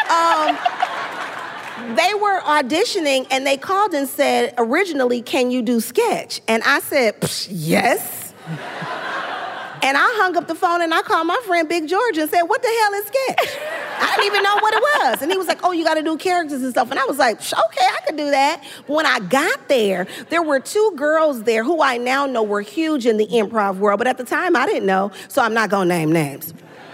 Um, they were auditioning, and they called and said, originally, can you do sketch? And I said, yes. And I hung up the phone and I called my friend Big George and said, what the hell is sketch? I didn't even know what it was. And he was like, oh, you got to do characters and stuff. And I was like, okay, I could do that. But when I got there, there were two girls there who I now know were huge in the improv world. But at the time, I didn't know, so I'm not going to name names.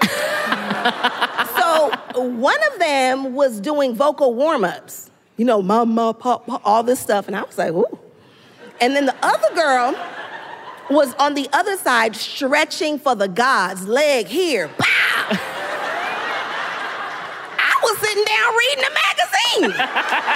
So one of them was doing vocal warm-ups. You know, mama, pop, pop, all this stuff. And I was like, ooh. And then the other girl was on the other side stretching for the gods, leg here, pow! I was sitting down reading the magazine.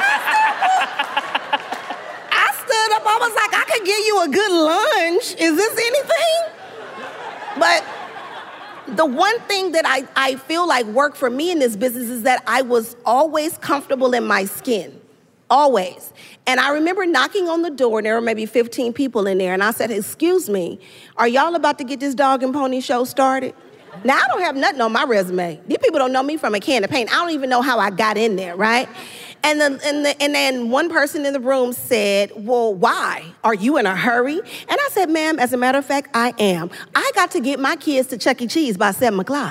I stood up, I was like, I could give you a good lunch. Is this anything? But the one thing that I, I feel like worked for me in this business is that I was always comfortable in my skin. Always. And I remember knocking on the door, and there were maybe fifteen people in there, and I said, excuse me, are y'all about to get this dog and pony show started? Now, I don't have nothing on my resume. These people don't know me from a can of paint. I don't even know how I got in there, right? And, the, and, the, and then one person in the room said, well, why? Are you in a hurry? And I said, ma'am, as a matter of fact, I am. I got to get my kids to Chuck E. Cheese by seven o'clock.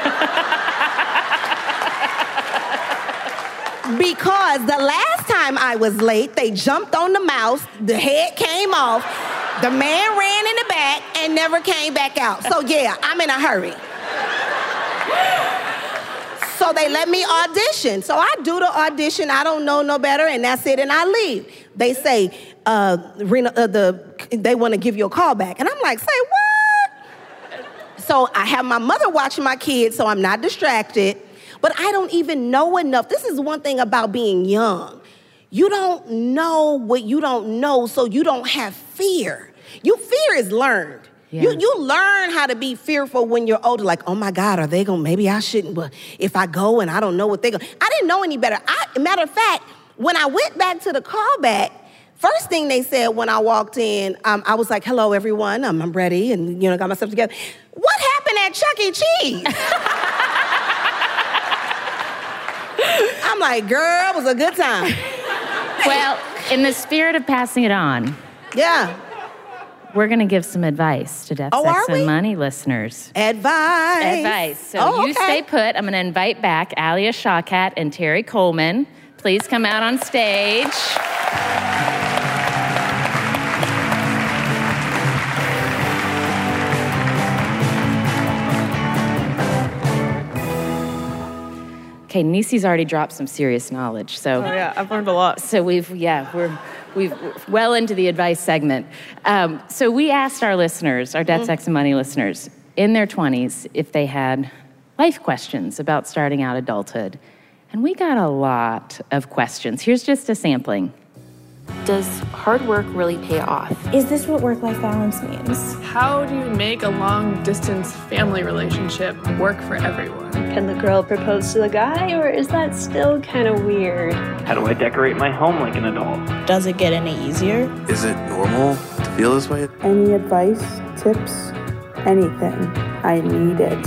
Because the last time I was late, they jumped on the mouse, the head came off, the man ran in the back and never came back out. So yeah, I'm in a hurry. So they let me audition. So I do the audition, I don't know no better, and that's it, and I leave. They say, uh, Rena, uh, the, they want to give you a call back. And I'm like, say what? So I have my mother watching my kids, so I'm not distracted. But I don't even know enough. This is one thing about being young. You don't know what you don't know, so you don't have fear. You fear is learned. Yeah. You you learn how to be fearful when you're older. Like, oh my God, are they gonna? Maybe I shouldn't. But if I go and I don't know what they go, I didn't know any better. I, matter of fact, when I went back to the callback, first thing they said when I walked in, um, I was like, "Hello, everyone. Um, I'm ready," and you know, got myself together. What happened at Chuck E. Cheese? I'm like, girl, it was a good time. Well, in the spirit of passing it on, Yeah. we're going to give some advice to Death, Oh, Sex, are we? and Money listeners. Advice. Advice. So Oh, you okay. stay put. I'm going to invite back Alia Shawkat and Terry Coleman. Please come out on stage. Okay, Nisi's already dropped some serious knowledge, so Oh yeah, I've learned a lot. so we've yeah we're we've we're well into the advice segment. Um, so we asked our listeners, our Death, Sex, and Money listeners, in their twenties, if they had life questions about starting out adulthood, and we got a lot of questions. Here's just a sampling. Does hard work really pay off? Is this what work-life balance means? How do you make a long-distance family relationship work for everyone? Can the girl propose to the guy, or is that still kind of weird? How do I decorate my home like an adult? Does it get any easier? Is it normal to feel this way? Any advice, tips, anything. I need it.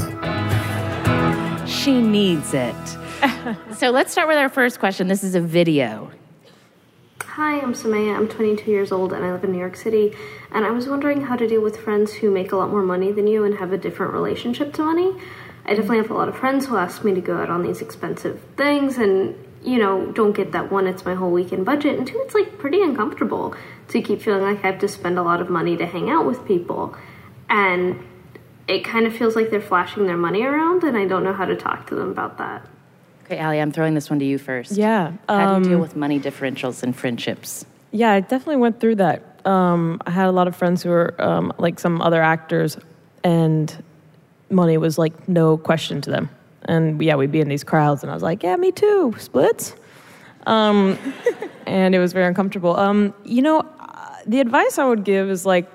She needs it. So let's start with our first question. This is a video. Hi, I'm Samaya. I'm twenty-two years old and I live in New York City. And I was wondering how to deal with friends who make a lot more money than you and have a different relationship to money. I definitely have a lot of friends who ask me to go out on these expensive things and, you know, don't get that one, it's my whole weekend budget. And two, it's like pretty uncomfortable to keep feeling like I have to spend a lot of money to hang out with people. And it kind of feels like they're flashing their money around and I don't know how to talk to them about that. Okay, Allie, I'm throwing this one to you first. Yeah. How do you deal um, with money differentials in friendships? Yeah, I definitely went through that. Um, I had a lot of friends who were um, like some other actors, and money was like no question to them. And yeah, we'd be in these crowds, and I was like, yeah, me too, splits. Um, and it was very uncomfortable. Um, you know, uh, the advice I would give is like,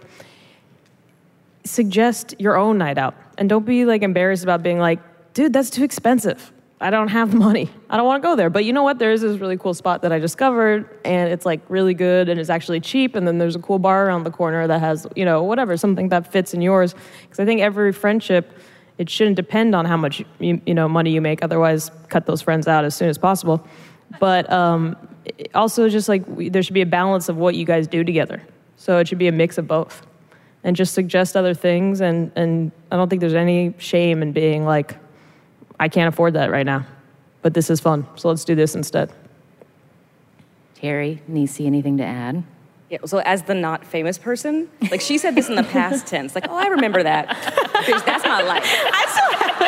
suggest your own night out. And don't be like embarrassed about being like, dude, that's too expensive. I don't have the money. I don't want to go there. But you know what? There is this really cool spot that I discovered, and it's like really good, and it's actually cheap. And then there's a cool bar around the corner that has, you know, whatever, something that fits in yours. Because I think every friendship, it shouldn't depend on how much you, you know money you make. Otherwise, cut those friends out as soon as possible. But um, also, just like we, there should be a balance of what you guys do together. So it should be a mix of both, and just suggest other things. And and I don't think there's any shame in being like, I can't afford that right now, but this is fun, so let's do this instead. Terry, Nisi, anything to add? Yeah, so as the not famous person, like she said this in the past tense, like, oh, I remember that. Bitch, that's my life. I still have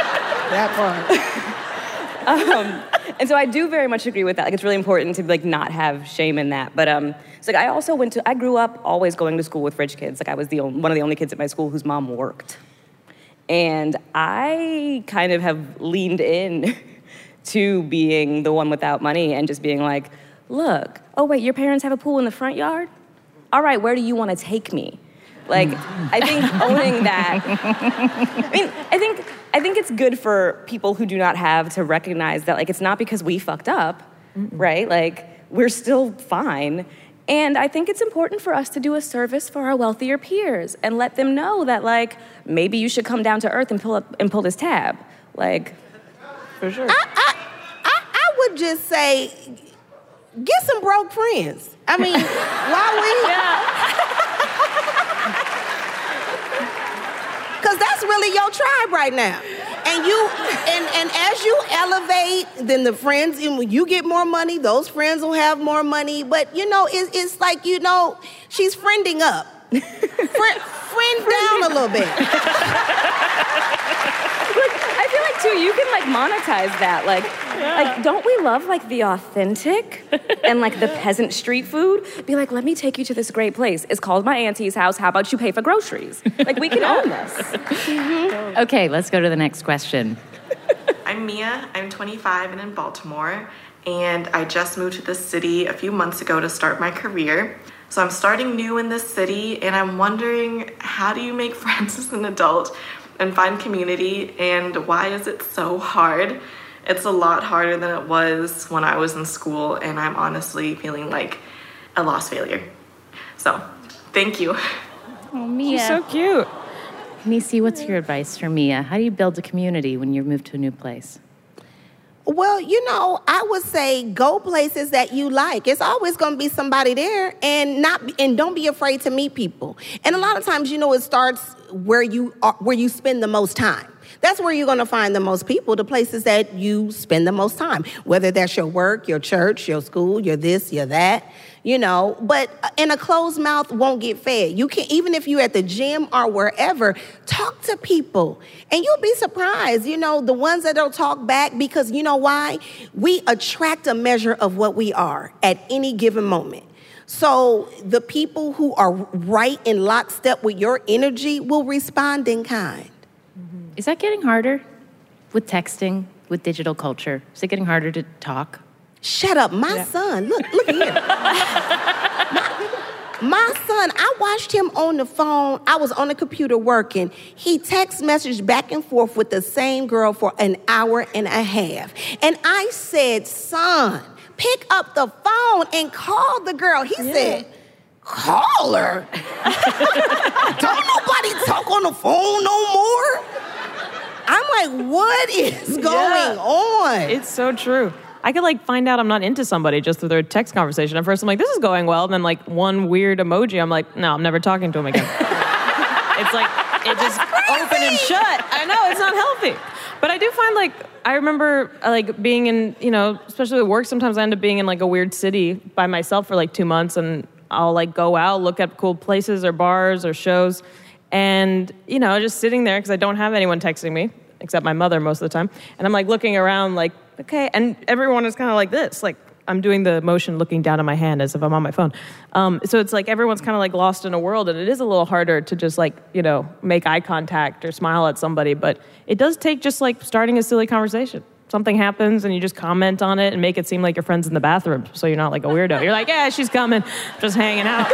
That part. um, and so I do very much agree with that. Like, it's really important to like not have shame in that. But um, it's like I also went to, I grew up always going to school with rich kids. Like I was the only, one of the only kids at my school whose mom worked. And I kind of have leaned in to being the one without money and just being like, look, oh wait, your parents have a pool in the front yard? All right, where do you want to take me? Like, I think owning that, I mean, I think, I think it's good for people who do not have to recognize that, like, it's not because we fucked up, Mm-mm. right? Like, we're still fine. And I think it's important for us to do a service for our wealthier peers and let them know that, like, maybe you should come down to earth and pull up and pull this tab. Like, for sure. I, I, I, I would just say, get some broke friends. I mean, why we? Because that's really your tribe right now. And you, and, and as you elevate, then the friends, and when you get more money, those friends will have more money. But, you know, it, it's like, you know, she's friending up. Friend, friend down a little bit. I feel like, too, you can, like, monetize that. Like, yeah. like, don't we love, like, the authentic and, like, the peasant street food? Be like, let me take you to this great place. It's called my auntie's house. How about you pay for groceries? Like, we can own this. Mm-hmm. Okay, let's go to the next question. I'm Mia. I'm twenty-five and in Baltimore. And I just moved to this city a few months ago to start my career. So I'm starting new in this city, and I'm wondering, how do you make friends as an adult and find community, and why is it so hard? It's a lot harder than it was when I was in school, and I'm honestly feeling like a lost failure. So, thank you. Oh, Mia. She's so cute. Nisi, what's your advice for Mia? How do you build a community when you move to a new place? Well, you know, I would say go places that you like. It's always going to be somebody there, and not and don't be afraid to meet people. And a lot of times, you know, it starts where you are, where you spend the most time. That's where you're going to find the most people, the places that you spend the most time, whether that's your work, your church, your school, your this, your that, you know. But in a closed mouth won't get fed. You can, even if you're at the gym or wherever, talk to people. And you'll be surprised, you know, the ones that don't talk back, because you know why? We attract a measure of what we are at any given moment. So the people who are right in lockstep with your energy will respond in kind. Is that getting harder with texting, with digital culture? Is it getting harder to talk? Shut up. My yeah. son, look, look here. my, my son, I watched him on the phone. I was on the computer working. He text messaged back and forth with the same girl for an hour and a half. And I said, son, pick up the phone and call the girl. He yeah. said, call her? Don't nobody talk on the phone no more? I'm like, what is going yeah. on? It's so true. I could like find out I'm not into somebody just through their text conversation. At first I'm like, this is going well. And then like one weird emoji, I'm like, no, I'm never talking to him again. It's like, it just open and shut. I know, it's not healthy. But I do find like, I remember like being in, you know, especially with work, sometimes I end up being in like a weird city by myself for like two months and I'll like go out, look at cool places or bars or shows. And, you know, just sitting there because I don't have anyone texting me, except my mother most of the time. And I'm like looking around like, okay. And everyone is kind of like this. Like I'm doing the motion looking down at my hand as if I'm on my phone. Um, so it's like everyone's kind of like lost in a world. And it is a little harder to just like, you know, make eye contact or smile at somebody. But it does take just like starting a silly conversation. Something happens and you just comment on it and make it seem like your friend's in the bathroom. So you're not like a weirdo. You're like, yeah, she's coming. Just hanging out.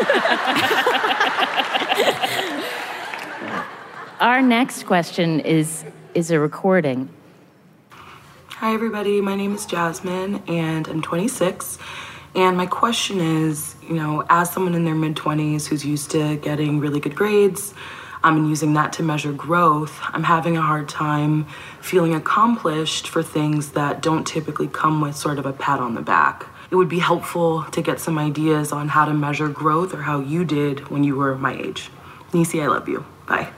Our next question is, is a recording. Hi, everybody. My name is Jasmine, and I'm twenty-six. And my question is, you know, as someone in their mid-twenties who's used to getting really good grades, um, and using that to measure growth, I'm having a hard time feeling accomplished for things that don't typically come with sort of a pat on the back. It would be helpful to get some ideas on how to measure growth or how you did when you were my age. Nisi, I love you. Bye.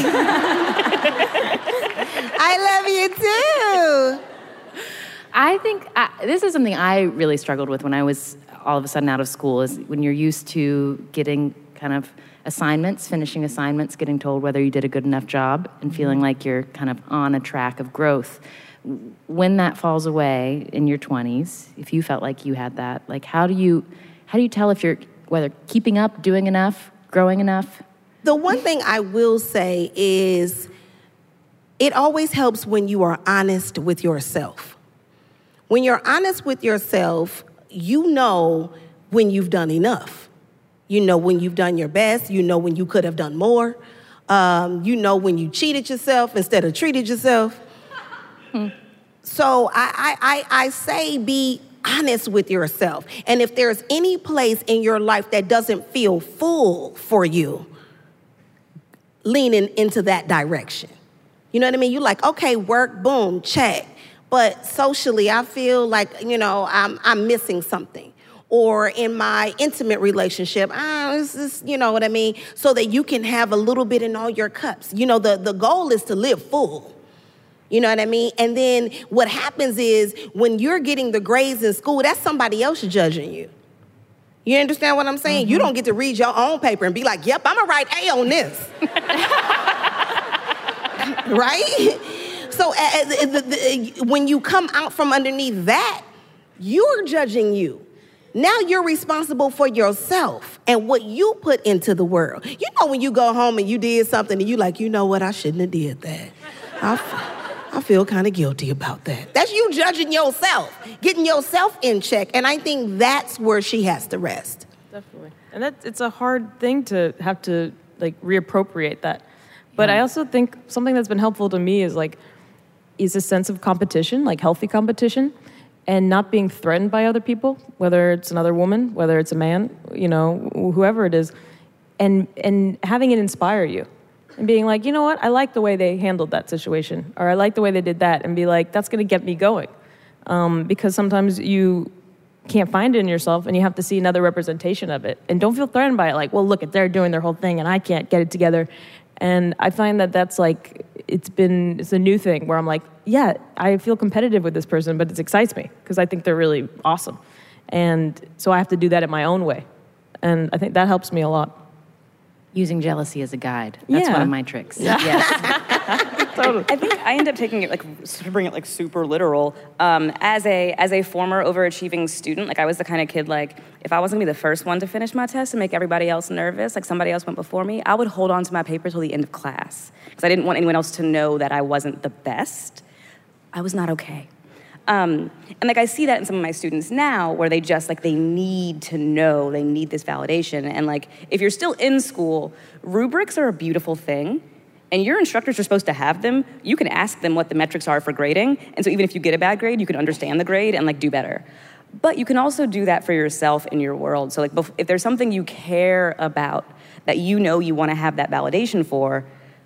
I love you too. I think I, this is something I really struggled with when I was all of a sudden out of school, is when you're used to getting kind of assignments, finishing assignments, getting told whether you did a good enough job and feeling like you're kind of on a track of growth. When that falls away in your twenties, if you felt like you had that, like how do you how do you tell if you're whether keeping up, doing enough, growing enough? The one thing I will say is it always helps when you are honest with yourself. When you're honest with yourself, you know when you've done enough. You know when you've done your best. You know when you could have done more. Um, you know when you cheated yourself instead of treated yourself. Hmm. So I, I, I say be honest with yourself. And if there's any place in your life that doesn't feel full for you, leaning into that direction. You know what I mean? You're like, okay, work, boom, check. But socially, I feel like, you know, I'm I'm missing something. Or in my intimate relationship, ah, this is, you know what I mean? So that you can have a little bit in all your cups. You know, the, the goal is to live full. You know what I mean? And then what happens is when you're getting the grades in school, that's somebody else judging you. You understand what I'm saying? Mm-hmm. You don't get to read your own paper and be like, yep, I'm going to write A on this. Right? So uh, the, the, when you come out from underneath that, you're judging you. Now you're responsible for yourself and what you put into the world. You know when you go home and you did something and you like, you know what, I shouldn't have did that. I, f- I feel kind of guilty about that. That's you judging yourself, getting yourself in check. And I think that's where she has to rest. Definitely. And that it's a hard thing to have to like reappropriate that. But yeah. I also think something that's been helpful to me is like, is a sense of competition, like healthy competition, and not being threatened by other people, whether it's another woman, whether it's a man, you know, whoever it is, and and having it inspire you. And being like, you know what, I like the way they handled that situation, or I like the way they did that, and be like, that's going to get me going. Um, because sometimes you can't find it in yourself and you have to see another representation of it. And don't feel threatened by it, like, well, look, they're doing their whole thing and I can't get it together. And I find that that's like, it's been, it's a new thing where I'm like, yeah, I feel competitive with this person, but it excites me because I think they're really awesome. And so I have to do that in my own way. And I think that helps me a lot. Using jealousy as a guide. That's Yeah. one of my tricks. Yeah. Yes. Totally. I think I end up taking it like to bring it like super literal. Um, as a as a former overachieving student, like I was the kind of kid like if I wasn't gonna be the first one to finish my test and make everybody else nervous, like somebody else went before me, I would hold on to my paper till the end of class because I didn't want anyone else to know that I wasn't the best. I was not okay. Um, and like I see that in some of my students now where they just like they need to know, they need this validation. And like if you're still in school, rubrics are a beautiful thing and your instructors are supposed to have them. You can ask them what the metrics are for grading. And so even if you get a bad grade, you can understand the grade and like do better. But you can also do that for yourself in your world. So like if there's something you care about that you know you want to have that validation for,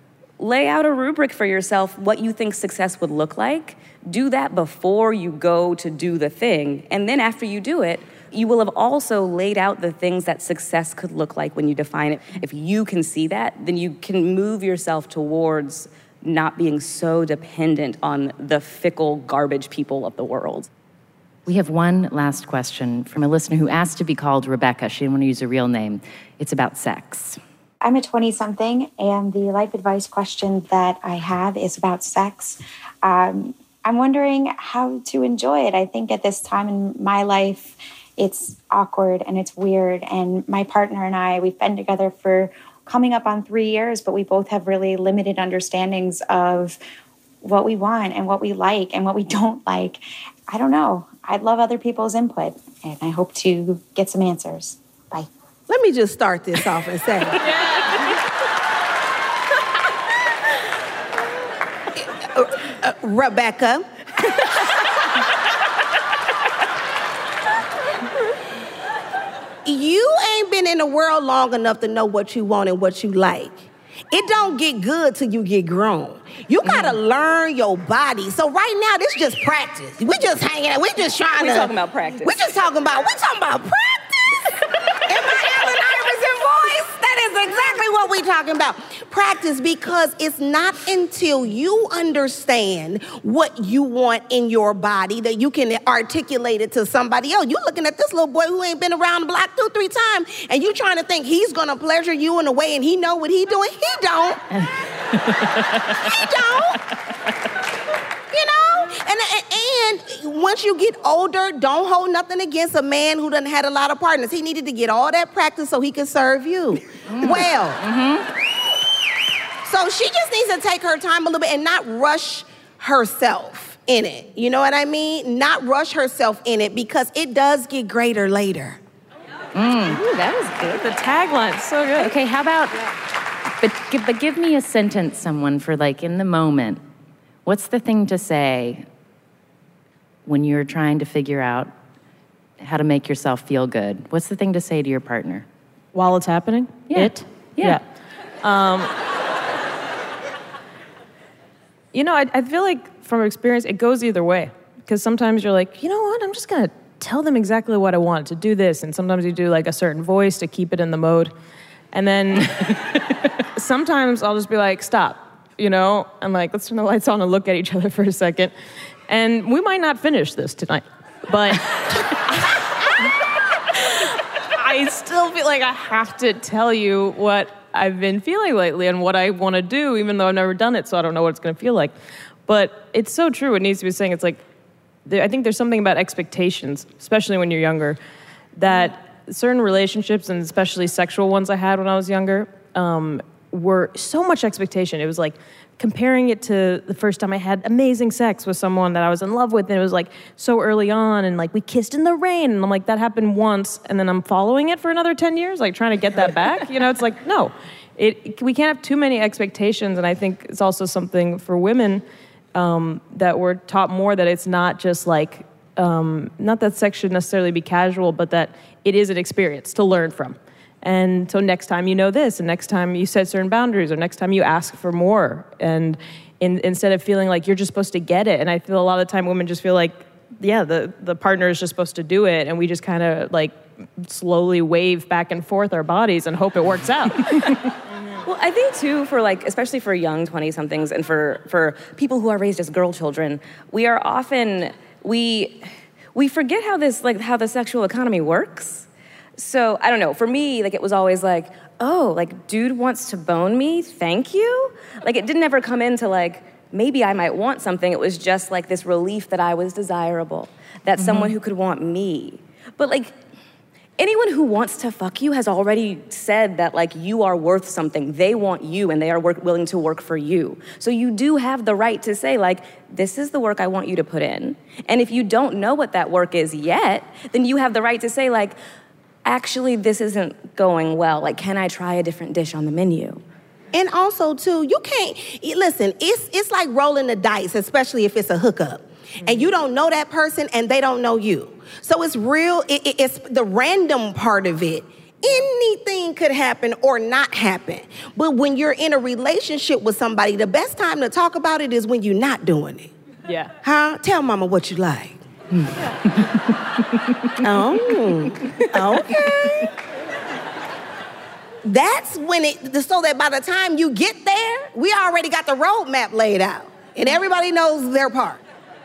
lay out a rubric for yourself, what you think success would look like. Do that before you go to do the thing. And then after you do it, you will have also laid out the things that success could look like when you define it. If you can see that, then you can move yourself towards not being so dependent on the fickle garbage people of the world. We have one last question from a listener who asked to be called Rebecca. She didn't want to use a real name. It's about sex. I'm a twenty-something, and the life advice question that I have is about sex. Um, I'm wondering how to enjoy it. I think at this time in my life, it's awkward and it's weird. And my partner and I, we've been together for coming up on three years, but we both have really limited understandings of what we want and what we like and what we don't like. I don't know. I'd love other people's input, and I hope to get some answers. Bye. Let me just start this off and say, uh, uh, Rebecca, you ain't been in the world long enough to know what you want and what you like. It don't get good till you get grown. You gotta mm. learn your body. So right now, this just practice. We just hanging out. We just trying we to. We talking about practice. We just talking about. We talking about practice. In my Allen Iverson voice, that is exactly what we talking about. Practice, because it's not until you understand what you want in your body that you can articulate it to somebody else. You looking at this little boy who ain't been around the block two, three times, and you trying to think he's gonna pleasure you in a way, and he know what he doing. He don't. He don't. You know? And, and, and once you get older, don't hold nothing against a man who done had a lot of partners. He needed to get all that practice so he could serve you mm. well. Mm-hmm. So she just needs to take her time a little bit and not rush herself in it. You know what I mean? Not rush herself in it, because it does get greater later. Mm. Ooh, that was good. The tagline, so good. Okay, how about, but, but give me a sentence, someone, for like in the moment. What's the thing to say when you're trying to figure out how to make yourself feel good? What's the thing to say to your partner? While it's happening? Yeah. It? Yeah. yeah. Um, you know, I, I feel like from experience, it goes either way. Because sometimes you're like, you know what, I'm just going to tell them exactly what I want, to do this. And sometimes you do like a certain voice to keep it in the mode. And then sometimes I'll just be like, stop. You know, and like, let's turn the lights on and look at each other for a second. And we might not finish this tonight, but I still feel like I have to tell you what I've been feeling lately and what I want to do, even though I've never done it, so I don't know what it's going to feel like. But it's so true. It needs to be saying, it's like, there, I think there's something about expectations, especially when you're younger, that certain relationships, and especially sexual ones I had when I was younger, um, were so much expectation. It was like comparing it to the first time I had amazing sex with someone that I was in love with, and it was like so early on, and like we kissed in the rain, and I'm like, that happened once, and then I'm following it for another ten years, like trying to get that back. You know, it's like, no, it, we can't have too many expectations. And I think it's also something for women um, that we're taught more, that it's not just like, um, not that sex should necessarily be casual, but that it is an experience to learn from. And so next time you know this, and next time you set certain boundaries, or next time you ask for more, and in, instead of feeling like you're just supposed to get it. And I feel a lot of the time women just feel like yeah, the, the partner is just supposed to do it, and we just kind of like slowly wave back and forth our bodies and hope it works out. Well, I think too, for like, especially for young twenty-somethings and for, for people who are raised as girl children, we are often, we we forget how this, like, how the sexual economy works. So, I don't know, for me, like, it was always like, oh, like, dude wants to bone me, thank you? Like, it didn't ever come into, like, maybe I might want something. It was just, like, this relief that I was desirable, that mm-hmm. someone who could want me. But, like, anyone who wants to fuck you has already said that, like, you are worth something. They want you, and they are work- willing to work for you. So you do have the right to say, like, this is the work I want you to put in. And if you don't know what that work is yet, then you have the right to say, like, actually, this isn't going well. Like, can I try a different dish on the menu? And also, too, you can't, listen, it's it's like rolling the dice, especially if it's a hookup. Mm-hmm. And you don't know that person and they don't know you. So it's real, it, it, it's the random part of it. Anything could happen or not happen. But when you're in a relationship with somebody, the best time to talk about it is when you're not doing it. Yeah. Huh? Tell mama what you like. Oh, okay. That's when it, so that by the time you get there, we already got the roadmap laid out. And everybody knows their part.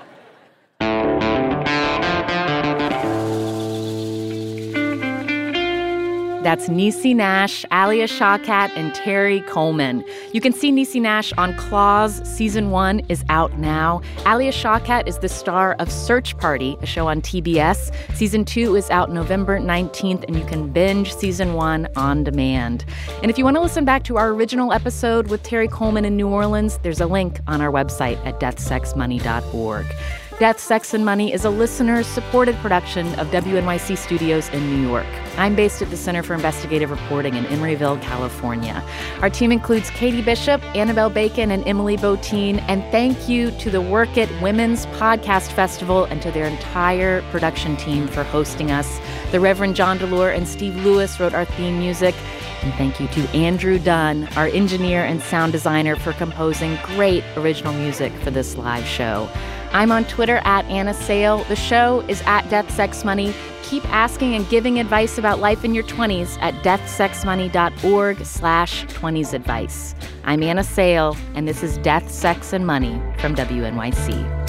That's Niecy Nash, Alia Shawkat, and Terry Coleman. You can see Niecy Nash on Claws. Season one is out now. Alia Shawkat is the star of Search Party, a show on T B S. Season two is out November nineteenth, and you can binge season one on demand. And if you want to listen back to our original episode with Terry Coleman in New Orleans, there's a link on our website at death sex money dot org. Death, Sex, and Money is a listener-supported production of W N Y C Studios in New York. I'm based at the Center for Investigative Reporting in Emeryville, California. Our team includes Katie Bishop, Annabelle Bacon, and Emily Botine. And thank you to the Work It Women's Podcast Festival and to their entire production team for hosting us. The Reverend John DeLore and Steve Lewis wrote our theme music. And thank you to Andrew Dunn, our engineer and sound designer, for composing great original music for this live show. I'm on Twitter at Anna Sale. The show is at Death, Sex, Money. Keep asking and giving advice about life in your twenties at death sex money dot org slash twenties advice. I'm Anna Sale, and this is Death, Sex, and Money from W N Y C.